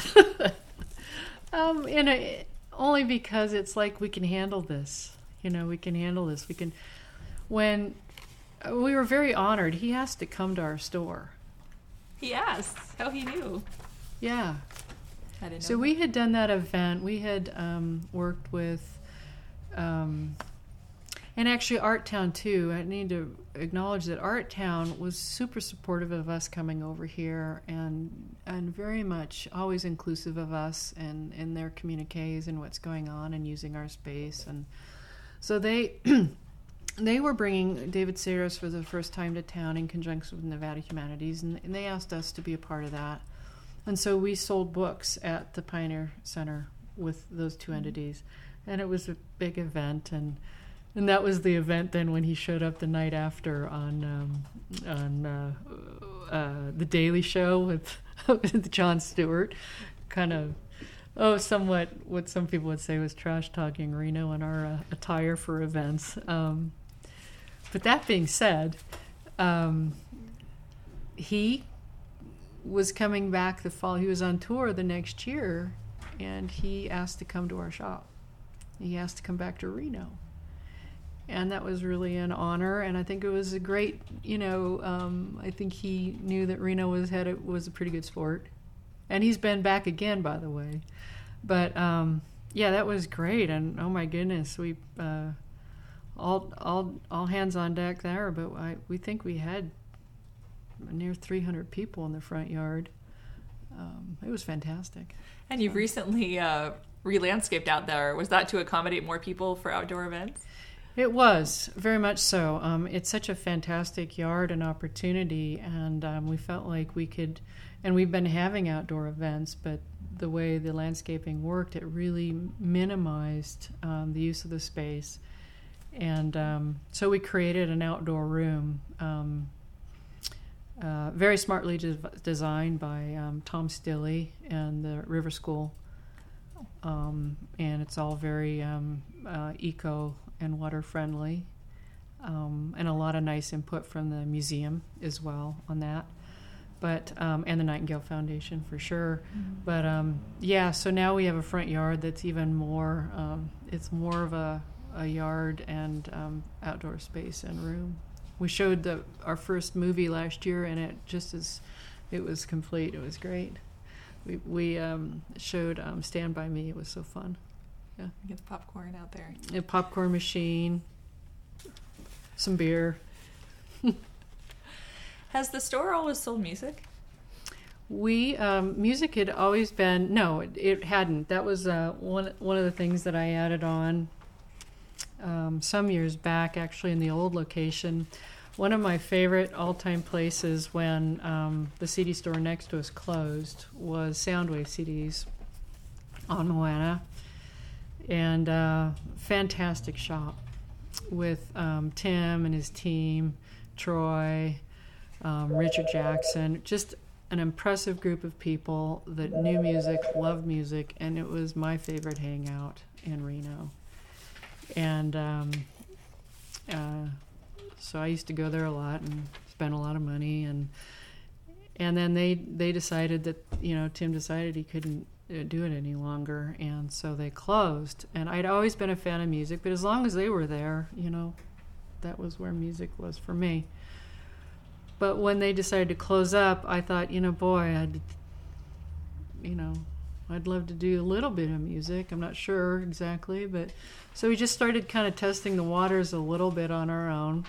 um, and it, only because it's like we can handle this. You know, we can handle this. We can. When uh, we were very honored, he asked to come to our store. He asked how he knew. Yeah. I didn't know. So that. We had done that event. We had um, worked with. Um, and actually Art Town too. I need to acknowledge that Art Town was super supportive of us coming over here, and and very much always inclusive of us and in their communiques and what's going on and using our space. And so they they were bringing David Sedaris for the first time to town in conjunction with Nevada Humanities, and, and they asked us to be a part of that. And so we sold books at the Pioneer Center with those two entities. And it was a big event, and and that was the event then when he showed up the night after on um, on uh, uh, the Daily Show with, with Jon Stewart, kind of oh somewhat what some people would say was trash talking Reno and our uh, attire for events. Um, but that being said, um, he was coming back the fall. He was on tour the next year, and he asked to come to our shop. He asked to come back to Reno. And that was really an honor, and I think it was a great, you know, um, I think he knew that Reno was had a, was a pretty good sport. And he's been back again, by the way. But, um, yeah, that was great, and oh my goodness, we, uh, all all all hands on deck there, but I, we think we had near three hundred people in the front yard. Um, it was fantastic. And you've so. recently uh, re-landscaped out there. Was that to accommodate more people for outdoor events? It was, very much so. Um, it's such a fantastic yard and opportunity, and um, we felt like we could, and we've been having outdoor events, but the way the landscaping worked, it really minimized um, the use of the space. And um, so we created an outdoor room, um, uh, very smartly de- designed by um, Tom Stilley and the River School. Um, and it's all very um, uh, eco and water friendly, um, and a lot of nice input from the museum as well on that. But um, and the Nightingale Foundation for sure. Mm-hmm. But um, yeah, so now we have a front yard that's even more. Um, it's more of a, a yard and um, outdoor space and room. We showed the, our first movie last year, and it just is, it was complete. It was great. we we um, showed um, Stand By Me. It was so fun. Yeah. Get the popcorn out there. A popcorn machine, some beer. Has the store always sold music? We um, music had always been no, it, it hadn't. That was uh, one one of the things that I added on um, some years back, actually, in the old location. One of my favorite all-time places when um, the C D store next to us closed was Soundwave C Ds on Moana, and uh, fantastic shop with um, Tim and his team, Troy, um, Richard Jackson, just an impressive group of people that knew music, loved music, and it was my favorite hangout in Reno. And um, uh, so I used to go there a lot and spend a lot of money, and and then they they decided that, you know, Tim decided he couldn't uh, do it any longer, and so they closed. And I'd always been a fan of music, but as long as they were there, you know, that was where music was for me. But when they decided to close up, I thought, you know, boy, I'd, you know, I'd love to do a little bit of music. I'm not sure exactly, but so we just started kind of testing the waters a little bit on our own.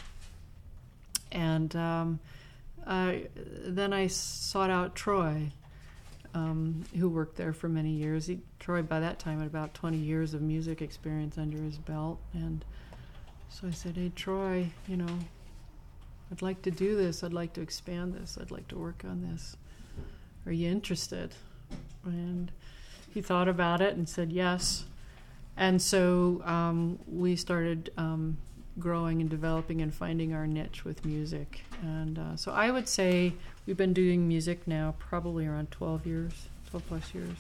And um, I, then I sought out Troy, um, who worked there for many years. He, Troy, by that time, had about twenty years of music experience under his belt. And so I said, hey, Troy, you know, I'd like to do this. I'd like to expand this. I'd like to work on this. Are you interested? And he thought about it and said yes. And so um, we started um, growing and developing and finding our niche with music. And uh, so I would say we've been doing music now probably around twelve years, twelve plus years.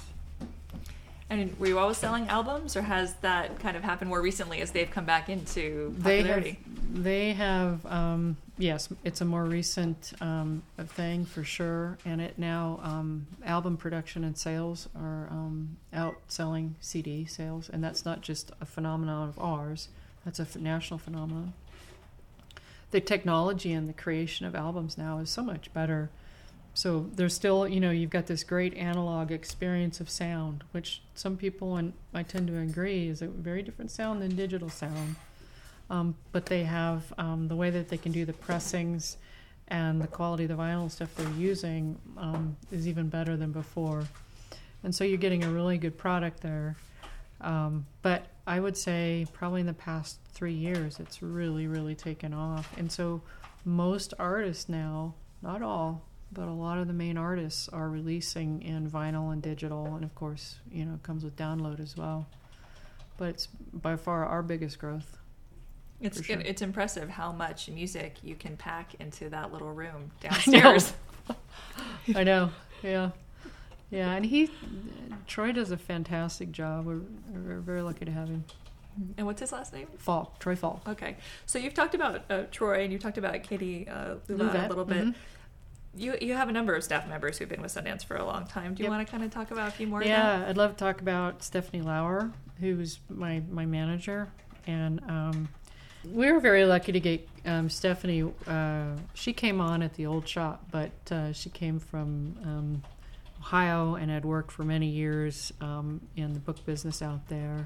And were you always selling albums, or has that kind of happened more recently as they've come back into popularity? They have, they have um, yes, it's a more recent um, thing for sure. And it now, um, album production and sales are um, outselling C D sales. And that's not just a phenomenon of ours, that's a f- national phenomenon. The technology and the creation of albums now is so much better. So there's still, you know, you've got this great analog experience of sound, which some people, and I tend to agree, is a very different sound than digital sound. Um, but they have um, the way that they can do the pressings and the quality of the vinyl stuff they're using um, is even better than before. And so you're getting a really good product there. Um, but I would say probably in the past three years, it's really, really taken off. And so most artists now, not all, but a lot of the main artists are releasing in vinyl and digital, and of course, you know, it comes with download as well. But it's by far our biggest growth. It's sure. it, it's impressive how much music you can pack into that little room downstairs. I know, I know. Yeah, yeah, and he, Troy does a fantastic job. We're, we're very lucky to have him. And what's his last name? Falk, Troy Falk. Okay, so you've talked about uh, Troy, and you talked about Katie uh, Luva Luvet. a little bit. Mm-hmm. You you have a number of staff members who've been with Sundance for a long time. Do you Yep. want to kind of talk about a few more? Yeah, of that? I'd love to talk about Stephanie Lauer, who's my, my manager. And um, we were very lucky to get um, Stephanie. Uh, she came on at the old shop, but uh, she came from um, Ohio and had worked for many years um, in the book business out there.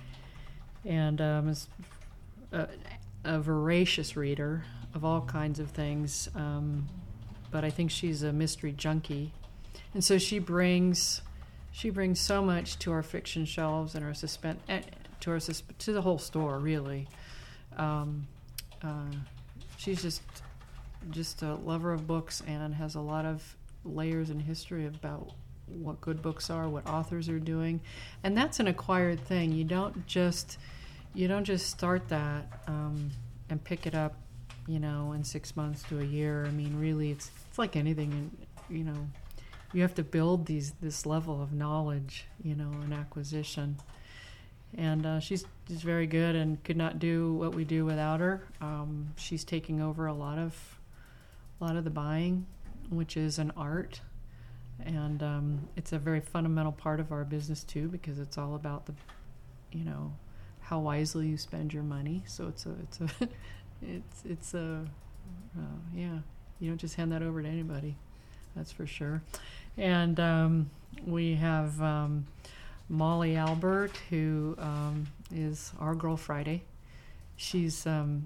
And um, is a, a voracious reader of all kinds of things. Um, but I think she's a mystery junkie. And so she brings she brings so much to our fiction shelves and our suspense, to our sus- to the whole store, really. Um, uh, she's just just a lover of books and has a lot of layers and history about what good books are, what authors are doing, and that's an acquired thing. You don't just you don't just start that um, and pick it up, you know, in six months to a year. I mean, really, it's it's like anything, you know. You have to build these this level of knowledge, you know, and acquisition. And uh, she's she's very good, and could not do what we do without her. Um, she's taking over a lot of a lot of the buying, which is an art, and um, it's a very fundamental part of our business too, because it's all about the, you know, how wisely you spend your money. So it's a it's a it's it's a uh, yeah. You don't just hand that over to anybody. that's for sure. And um, we have um, Molly Albert, who um, is our Girl Friday. She's um,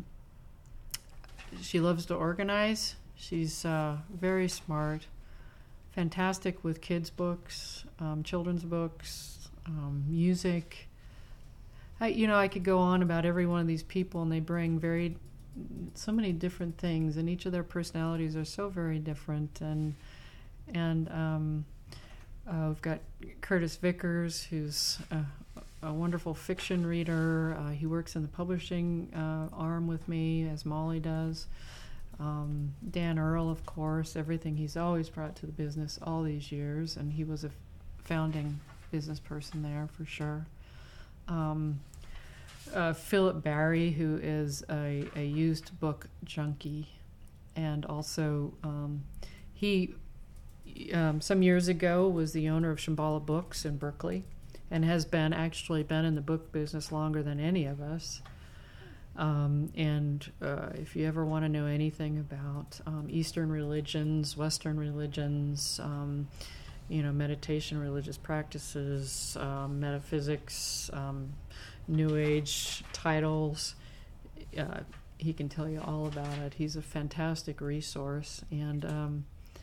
she loves to organize. She's uh, very smart, fantastic with kids' books, um, children's books, um, music. I, you know, I could go on about every one of these people, and they bring very so many different things, and each of their personalities are so very different. And and um, uh, we've got Curtis Vickers, who's a, a wonderful fiction reader. Uh, he works in the publishing uh, arm with me, as Molly does. Um, Dan Earl, of course, everything he's always brought to the business all these years, and he was a f- founding business person there for sure. Um, uh, Philip Barry, who is a, a used book junkie, and also um, he um, some years ago was the owner of Shambhala Books in Berkeley, and has been actually been in the book business longer than any of us. Um, and uh, if you ever want to know anything about um, Eastern religions, Western religions, um, you know, meditation, religious practices, um, metaphysics, um, New Age titles, uh, he can tell you all about it. He's a fantastic resource. And um,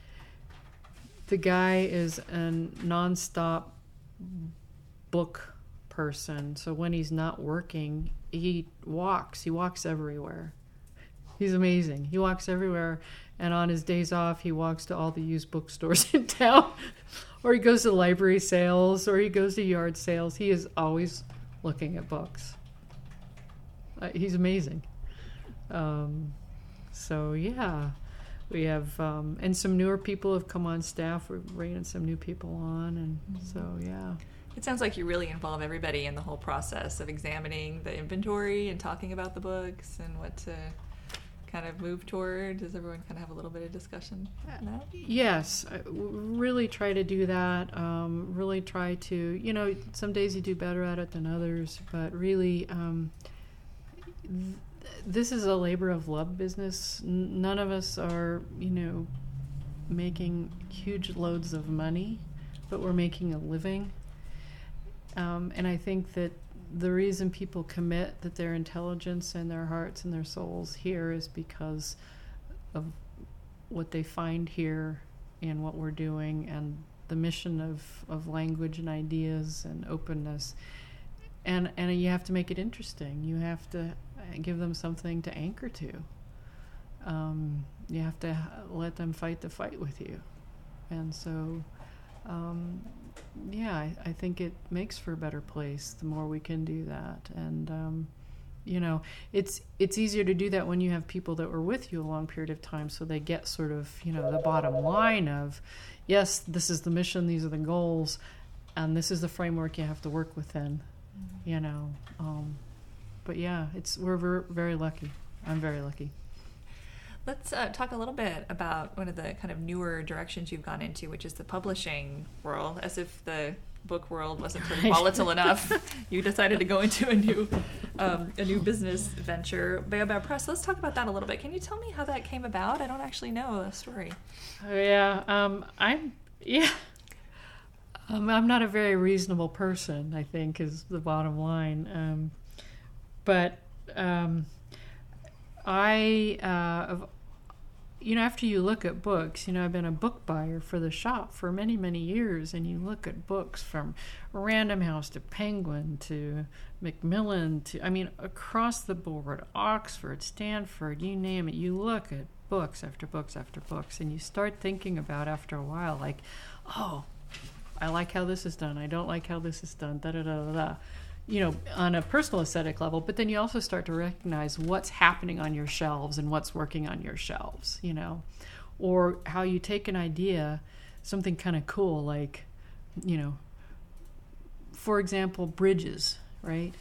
the guy is a nonstop book person. So when he's not working, he walks. He walks everywhere. He's amazing. He walks everywhere, and on his days off, he walks to all the used bookstores in town, or he goes to library sales, or he goes to yard sales. He is always looking at books. Uh, he's amazing. Um, so yeah, we have, um, and some newer people have come on staff. We're bringing some new people on, and mm-hmm. so yeah. It sounds like you really involve everybody in the whole process of examining the inventory and talking about the books and what to kind of move toward. Does everyone kind of have a little bit of discussion on that? Yes, I really try to do that. Um, really try to, you know, some days you do better at it than others, but really, um, th- this is a labor of love business. N- none of us are, you know, making huge loads of money, but we're making a living. Um, and I think that the reason people commit that their intelligence and their hearts and their souls here is because of what they find here in what we're doing, and the mission of, of language and ideas and openness. And and you have to make it interesting. You have to give them something to anchor to. Um, you have to let them fight the fight with you. And so... Um, yeah, I, I think it makes for a better place the more we can do that. And, um, you know, it's it's easier to do that when you have people that were with you a long period of time, so they get sort of, you know, the bottom line of, yes, this is the mission, these are the goals, and this is the framework you have to work within, mm-hmm. you know. Um, but, yeah, it's we're ver- very lucky. I'm very lucky. Let's uh, talk a little bit about one of the kind of newer directions you've gone into, which is the publishing world. As if the book world wasn't sort of volatile enough, you decided to go into a new um, a new business venture, Baobab Press. Let's talk about that a little bit. Can you tell me how that came about? I don't actually know the story. Oh, yeah, um, I'm yeah. Um, I'm not a very reasonable person, I think, is the bottom line. Um, but um, I, uh, you know, after you look at books, you know, I've been a book buyer for the shop for many, many years, and you look at books from Random House to Penguin to Macmillan to, I mean, across the board, Oxford, Stanford, you name it, you look at books after books after books, and you start thinking about after a while, like, oh, I like how this is done, I don't like how this is done, da da da da da. You know, on a personal aesthetic level, but then you also start to recognize what's happening on your shelves and what's working on your shelves, you know, or how you take an idea, something kind of cool, like, you know, for example, bridges, right?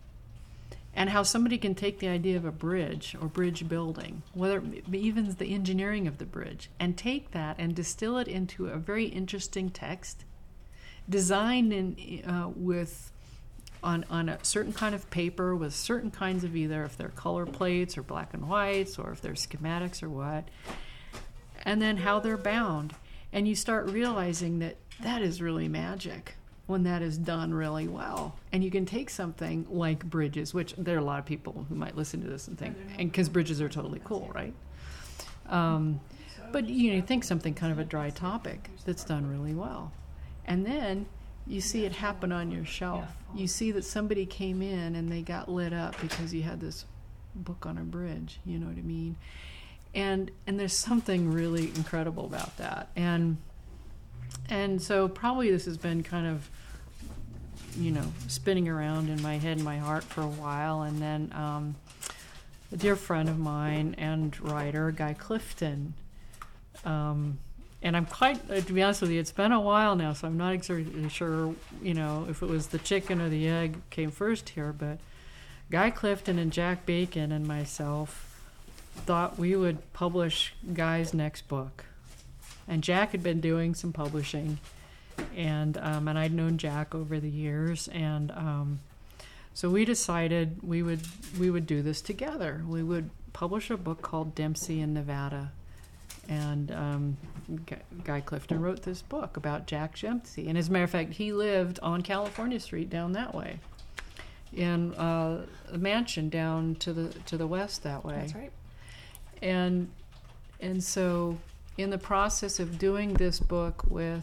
And how somebody can take the idea of a bridge or bridge building, whether even the engineering of the bridge, and take that and distill it into a very interesting text, designed in uh, with on on a certain kind of paper with certain kinds of, either if they're color plates or black and whites or if they're schematics or what, and then how they're bound. And you start realizing that that is really magic when that is done really well. And you can take something like bridges, which there are a lot of people who might listen to this and think, and because bridges are totally cool, right? Um, but you know, you think something kind of a dry topic that's done really well. And then you see it happen on your shelf. You see that somebody came in and they got lit up because you had this book on a bridge, you know what I mean? And and there's something really incredible about that. And and so probably this has been kind of, you know, spinning around in my head and my heart for a while. And then um, a dear friend of mine and writer, Guy Clifton, um, and I'm quite, uh, to be honest with you, it's been a while now, so I'm not exactly sure, you know, if it was the chicken or the egg came first here, but Guy Clifton and Jack Bacon and myself thought we would publish Guy's next book. And Jack had been doing some publishing, and um, and I'd known Jack over the years, and um, so we decided we would we would do this together. We would publish a book called Dempsey in Nevada, and um, Guy Clifton wrote this book about Jack Dempsey. And as a matter of fact, he lived on California Street down that way, in uh, a mansion down to the to the west that way. That's right. And and so in the process of doing this book with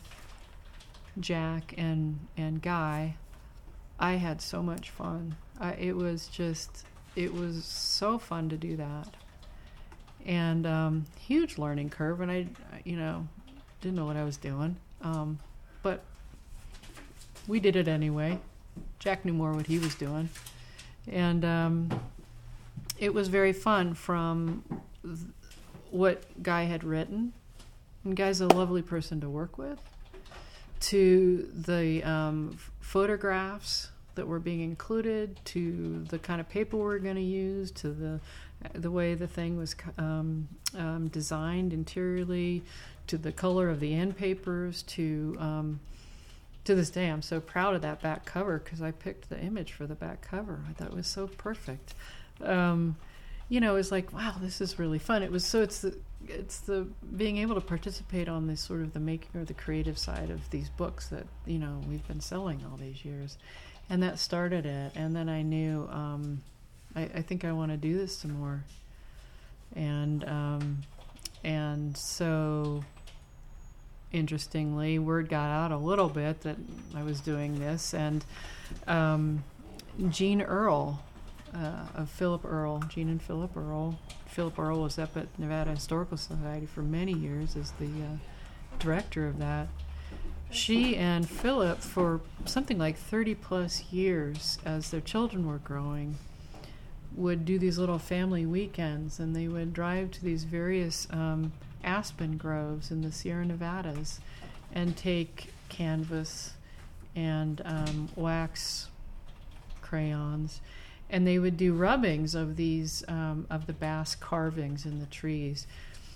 Jack and and Guy, I had so much fun. I, it was just, it was so fun to do that. And um, huge learning curve, and I, you know, didn't know what I was doing. Um, but we did it anyway. Jack knew more what he was doing. And um, it was very fun from th- what Guy had written. And Guy's a lovely person to work with, to the um, f- photographs that were being included, to the kind of paper we're going to use, to the the way the thing was um, um, designed interiorly, to the color of the end papers, to um, to this day I'm so proud of that back cover because I picked the image for the back cover. I thought it was so perfect. Um, you know, it was like, wow, this is really fun. It was so it's the it's the being able to participate on this sort of the making or the creative side of these books that, you know, we've been selling all these years. And that started it. And then I knew, um, I, I think I want to do this some more. And, um, and so, interestingly, word got out a little bit that I was doing this. And um, Gene Earl, uh, of Philip Earl, Gene and Philip Earl. Philip Earl was up at Nevada Historical Society for many years as the uh, director of that. She and Philip, for something like thirty plus years, as their children were growing, would do these little family weekends, and they would drive to these various um, aspen groves in the Sierra Nevadas and take canvas and um, wax crayons, and they would do rubbings of these um, of the Basque carvings in the trees.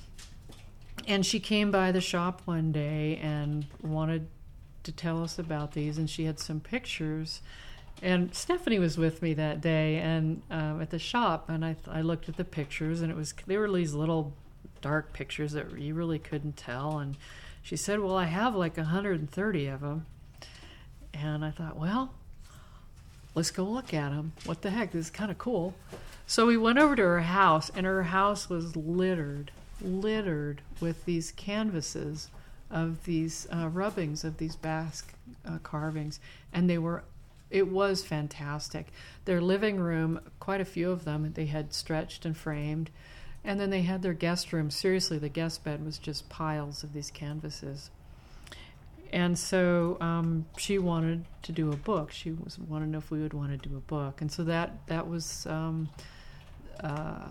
And she came by the shop one day and wanted to tell us about these, and she had some pictures. And Stephanie was with me that day, and um, at the shop, and I I looked at the pictures, and it was they were these little dark pictures that you really couldn't tell. And she said, "Well, I have like one hundred thirty of them." And I thought, well, let's go look at them. What the heck? This is kind of cool. So we went over to her house, and her house was littered, littered with these canvases of these uh, rubbings of these Basque uh, carvings, and they were, it was fantastic. Their living room, quite a few of them, they had stretched and framed, and then they had their guest room. Seriously, the guest bed was just piles of these canvases. And so um, she wanted to do a book. She was wanted to know if we would want to do a book. And so that that was, um, uh,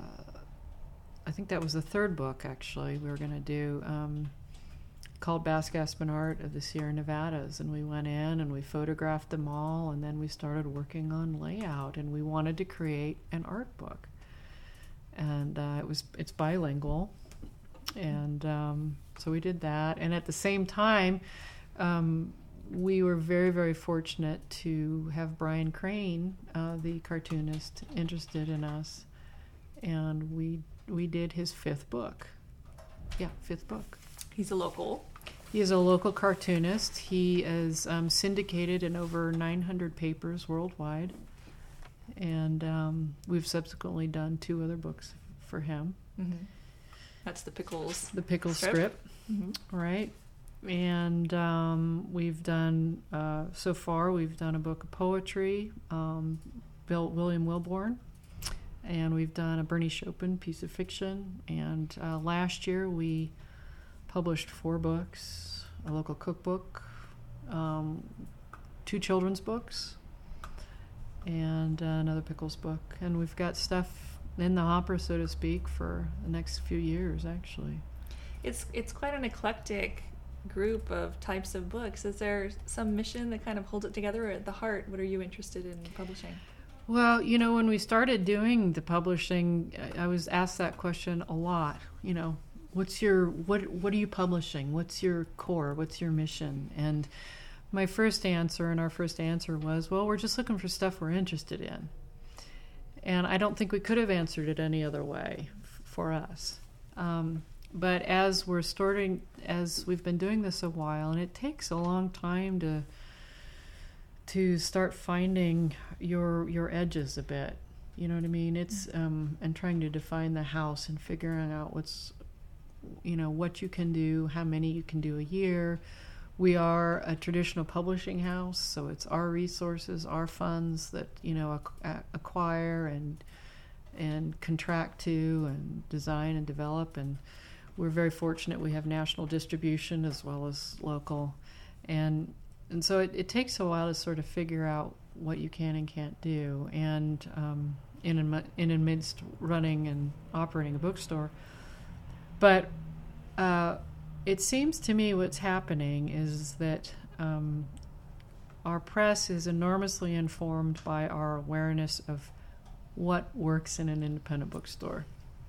I think that was the third book, actually, we were going to do, um, called Basque Aspen Art of the Sierra Nevadas. And we went in and we photographed them all, and then we started working on layout. And we wanted to create an art book. And uh, it was it's bilingual. And um, so we did that. And at the same time, Um, we were very, very fortunate to have Brian Crane, uh, the cartoonist, interested in us, and we we did his fifth book. Yeah, fifth book. He's a local. He is a local cartoonist. He is um, syndicated in over nine hundred papers worldwide. And um, we've subsequently done two other books for him. Mm-hmm. That's the Pickles. The Pickles strip, strip. Mm-hmm. right? And um, we've done, uh, so far, we've done a book of poetry, um, Bill, William Wilborn, and we've done a Bernie Chopin piece of fiction. And uh, last year we published four books, a local cookbook, um, two children's books, and uh, another Pickles book. And we've got stuff in the hopper, so to speak, for the next few years, actually. It's it's quite an eclectic group of types of books. Is there some mission that kind of holds it together, or at the heart, what are you interested in publishing? Well, you know, when we started doing the publishing, I, I was asked that question a lot. You know, what's your, what what are you publishing? What's your core? What's your mission? And my first answer, and our first answer was, well, we're just looking for stuff we're interested in. And I don't think we could have answered it any other way f- for us. Um, but as we're starting, as we've been doing this a while, and it takes a long time to to start finding your your edges a bit. You know what I mean? It's um, and trying to define the house and figuring out what's, you know, what you can do, how many you can do a year. We are a traditional publishing house, so it's our resources, our funds that, you know, ac- acquire and and contract to and design and develop. And we're very fortunate we have national distribution as well as local. And and so it, it takes a while to sort of figure out what you can and can't do. And um, in, in in amidst running and operating a bookstore. But uh, it seems to me what's happening is that um, our press is enormously informed by our awareness of what works in an independent bookstore.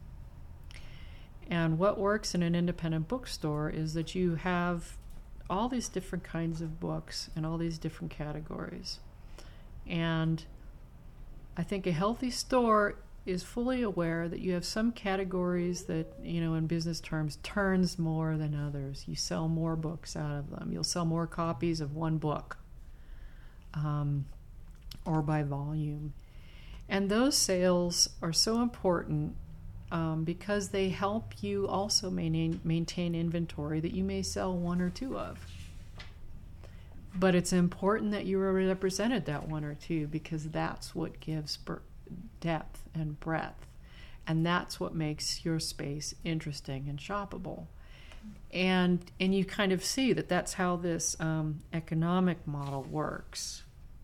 And what works in an independent bookstore is that you have all these different kinds of books and all these different categories. And I think a healthy store is fully aware that you have some categories that, you know, in business terms, turns more than others. You sell more books out of them. You'll sell more copies of one book, um, or by volume. And those sales are so important um, because they help you also maintain, maintain inventory that you may sell one or two of. But it's important that you represented that one or two, because that's what gives birth depth and breadth, and that's what makes your space interesting and shoppable. And and you kind of see that that's how this um, economic model works.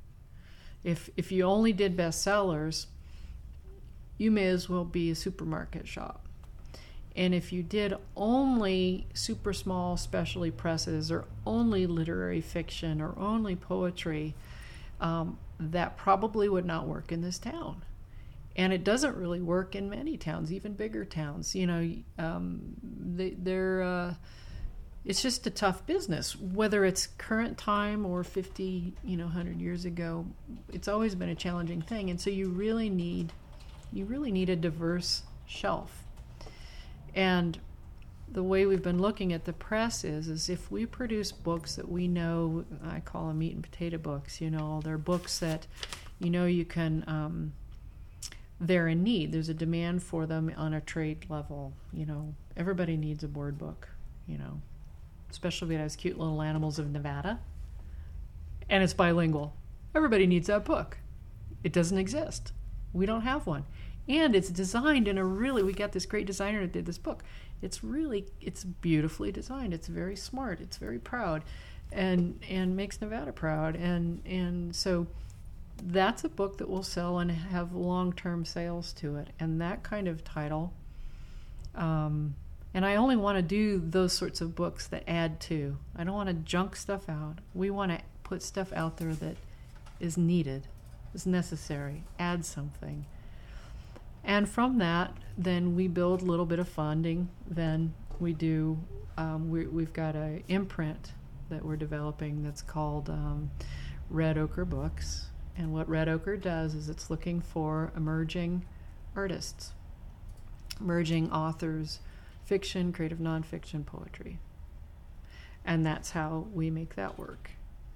If if you only did bestsellers, you may as well be a supermarket shop. And if you did only super small specialty presses, or only literary fiction, or only poetry, um, that probably would not work in this town. And it doesn't really work in many towns, even bigger towns. You know, um, they, they're, uh, it's just a tough business. Whether it's current time or fifty, you know, one hundred years ago, it's always been a challenging thing. And so you really need, you really need a diverse shelf. And the way we've been looking at the press is, is if we produce books that we know, I call them meat and potato books, you know, they're books that, you know, you can, um, they're in need. There's a demand for them on a trade level. You know, everybody needs a board book, you know, especially if it has Cute Little Animals of Nevada. And it's bilingual. Everybody needs that book. It doesn't exist. We don't have one. And it's designed in a really, we got this great designer that did this book. It's really, it's beautifully designed. It's very smart. It's very proud, and and makes Nevada proud. And and so that's a book that will sell and have long-term sales to it. And that kind of title, um, and I only want to do those sorts of books that add to. I don't want to junk stuff out. We want to put stuff out there that is needed, is necessary, adds something. And from that, then we build a little bit of funding. Then we do, um, we, we've got an imprint that we're developing that's called um, Red Ochre Books. And what Red Ochre does is it's looking for emerging artists, emerging authors, fiction, creative nonfiction, poetry. and that's how we make that work.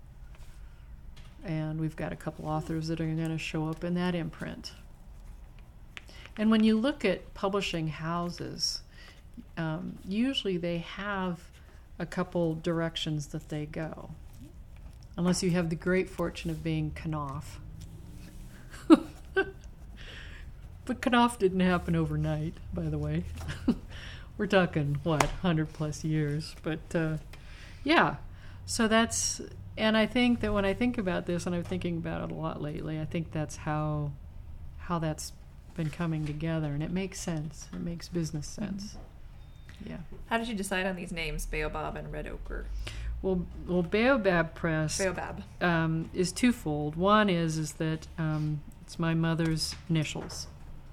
And we've got a couple authors that are going to show up in that imprint. And when you look at publishing houses, um, usually they have a couple directions that they go, unless you have the great fortune of being Knopf. But Knopf didn't happen overnight, by the way. We're talking, what, one hundred plus years. But, uh, yeah, so that's, and I think that when I think about this, and I'm thinking about it a lot lately, I think that's how how that's been coming together, and it makes sense. It makes business sense. Mm-hmm. Yeah. How did you decide on these names, Baobab and Red Ochre? Well, well, Baobab Press Baobab. Um, is twofold. One is is that um, it's my mother's initials.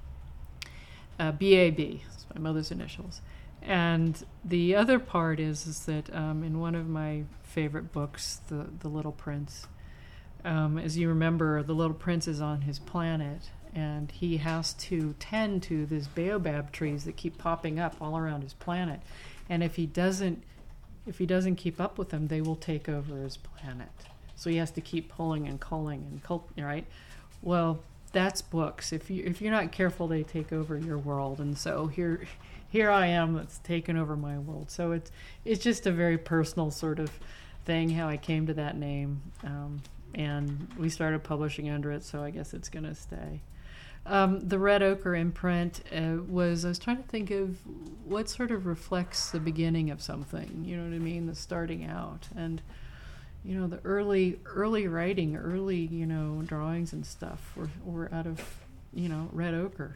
Uh, B A B, it's my mother's initials. And the other part is is that um, in one of my favorite books, The The Little Prince, um, as you remember, the Little Prince is on his planet, and he has to tend to these baobab trees that keep popping up all around his planet. And if he doesn't, if he doesn't keep up with them, they will take over his planet. So he has to keep pulling and culling and cult, right? Well, that's books. If you if you're not careful, they take over your world. And so here, here I am that's taken over my world. So it's it's just a very personal sort of thing how I came to that name, um, and we started publishing under it. So I guess it's gonna stay. Um, the Red Ochre imprint uh, was, I was trying to think of what sort of reflects the beginning of something, you know what I mean, the starting out. And, you know, the early early writing, early, you know, drawings and stuff were, were out of, you know, red ochre.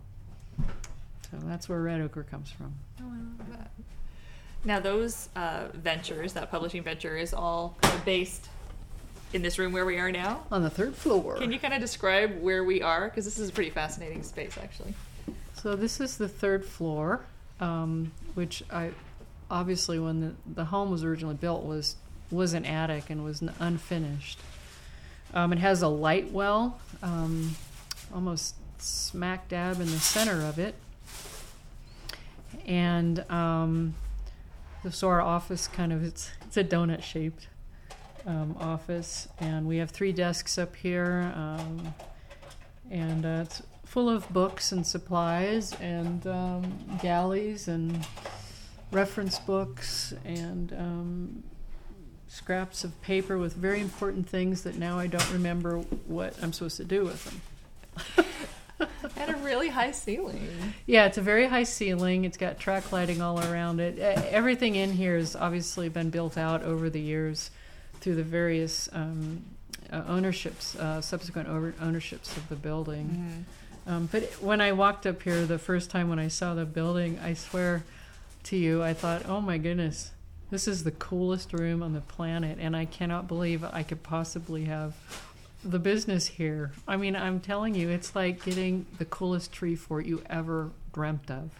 So that's where red ochre comes from. Oh, I love that. Now those uh, ventures, that publishing venture, is all kind of based in this room where we are now? On the third floor. Can you kind of describe where we are? Because this is a pretty fascinating space, actually. So this is the third floor, um, which I, obviously when the, the home was originally built was was an attic and was n- unfinished. Um, it has a light well, um, almost smack dab in the center of it. And um, so our office kind of, it's, it's a donut shaped um, office. And we have three desks up here. Um, and uh, it's full of books and supplies and um, galleys and reference books and um, scraps of paper with very important things that now I don't remember what I'm supposed to do with them. And a really high ceiling. Yeah, it's a very high ceiling. It's got track lighting all around it. Everything in here has obviously been built out over the years through the various um, uh, ownerships, uh, subsequent over- ownerships of the building. Mm-hmm. Um, but when I walked up here the first time when I saw the building, I swear to you, I thought, oh my goodness, this is the coolest room on the planet, and I cannot believe I could possibly have the business here. I mean, I'm telling you, it's like getting the coolest tree fort you ever dreamt of.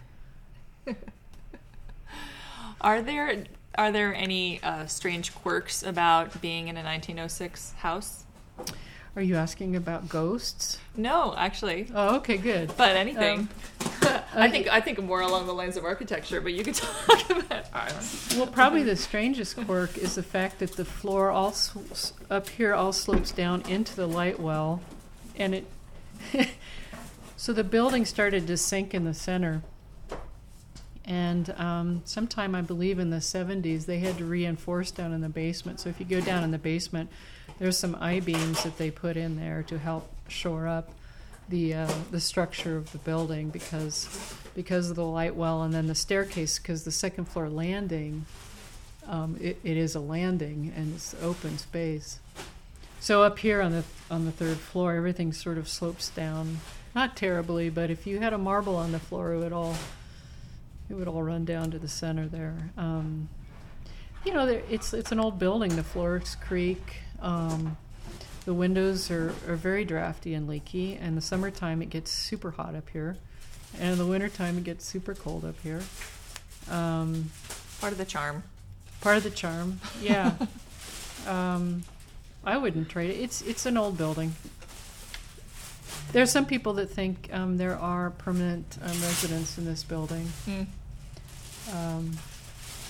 Are there are there any uh, strange quirks about being in a nineteen oh six house? Are you asking about ghosts? No, actually. Oh, okay, good. But anything. Um, I think I think more along the lines of architecture, but you could talk about art. Well, probably the strangest quirk is the fact that the floor all s- up here all slopes down into the light well, and it so the building started to sink in the center. And um, sometime, I believe in the seventies, they had to reinforce down in the basement. So if you go down in the basement, there's some I-beams that they put in there to help shore up the uh, the structure of the building because because of the light well, and then the staircase, because the second floor landing, um, it, it is a landing and it's open space. So up here on the on the third floor, everything sort of slopes down, not terribly, but if you had a marble on the floor, it would all it would all run down to the center there. Um, you know, there, it's it's an old building. The floors creak. Um, the windows are, are very drafty and leaky. In the summertime, it gets super hot up here. And in the wintertime, it gets super cold up here. Um, Part of the charm. Part of the charm, yeah. um, I wouldn't trade it. It's, it's an old building. There are some people that think um, there are permanent um, residents in this building. Mm. Um,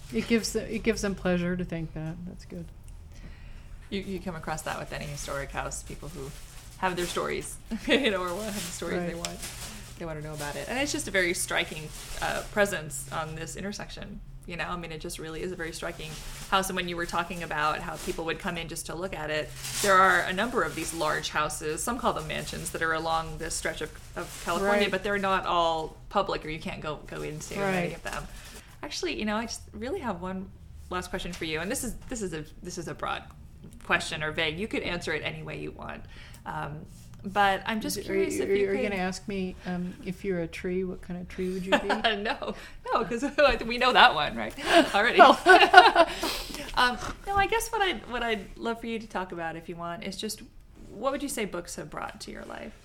it gives them, it gives them pleasure to think that. That's good. You you come across that with any historic house, people who have their stories, you know, or have the stories Right. they want they want to know about it, and it's just a very striking uh, presence on this intersection. You know, I mean, it just really is a very striking house. And when you were talking about how people would come in just to look at it, there are a number of these large houses, some call them mansions, that are along this stretch of, of California, Right. but they're not all public, or you can't go, go into Right. any of them. Actually, you know, I just really have one last question for you. And this is, this is a, this is a broad question, or vague. You could answer it any way you want. Um, But I'm just Are you, curious if are you you could... going to ask me um, if you're a tree, what kind of tree would you be? no, no, because we know that one, right? Already. um, no, I guess what I'd, what I'd love for you to talk about, if you want, is just what would you say books have brought to your life?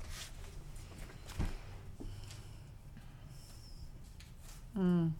Mm.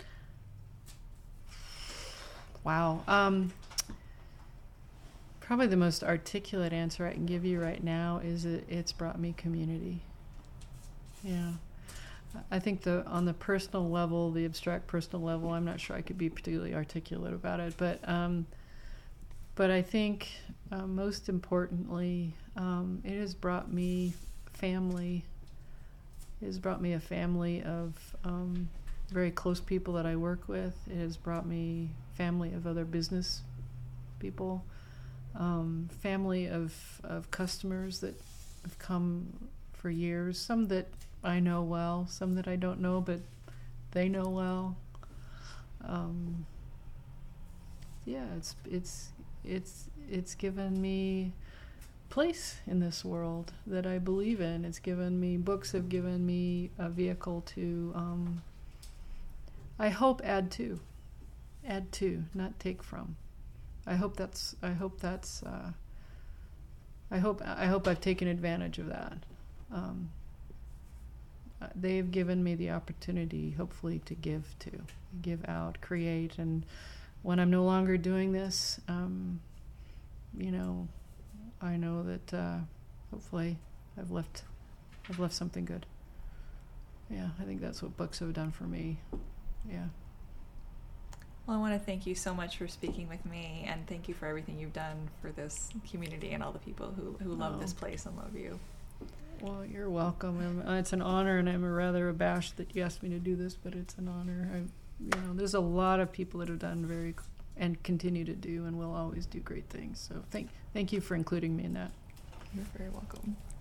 Wow. Um, probably the most articulate answer I can give you right now is that it's brought me community. Yeah. I think the on the personal level, the abstract personal level, I'm not sure I could be particularly articulate about it, but um, but I think uh, most importantly, um, it has brought me family. It has brought me a family of um, very close people that I work with. It has brought me family of other business people, um, family of of customers that have come for years. Some that I know well, some that I don't know, but they know well. Um, yeah, it's it's it's it's given me place in this world that I believe in. It's given me books have given me a vehicle to um, I hope add to, add to, not take from. I hope that's I hope that's uh, I hope I hope I've taken advantage of that. Um, Uh, they've given me the opportunity, hopefully, to give to, give out, create, and when I'm no longer doing this, um, you know, I know that uh, hopefully I've left, I've left something good. Yeah, I think that's what books have done for me. Yeah. Well, I want to thank you so much for speaking with me, and thank you for everything you've done for this community and all the people who, who love Oh. this place and love you. Well, you're welcome. And, uh, it's an honor, and I'm rather abashed that you asked me to do this, but it's an honor. I, you know, there's a lot of people that have done very and continue to do, and will always do great things. So thank, thank you for including me in that. You're very welcome.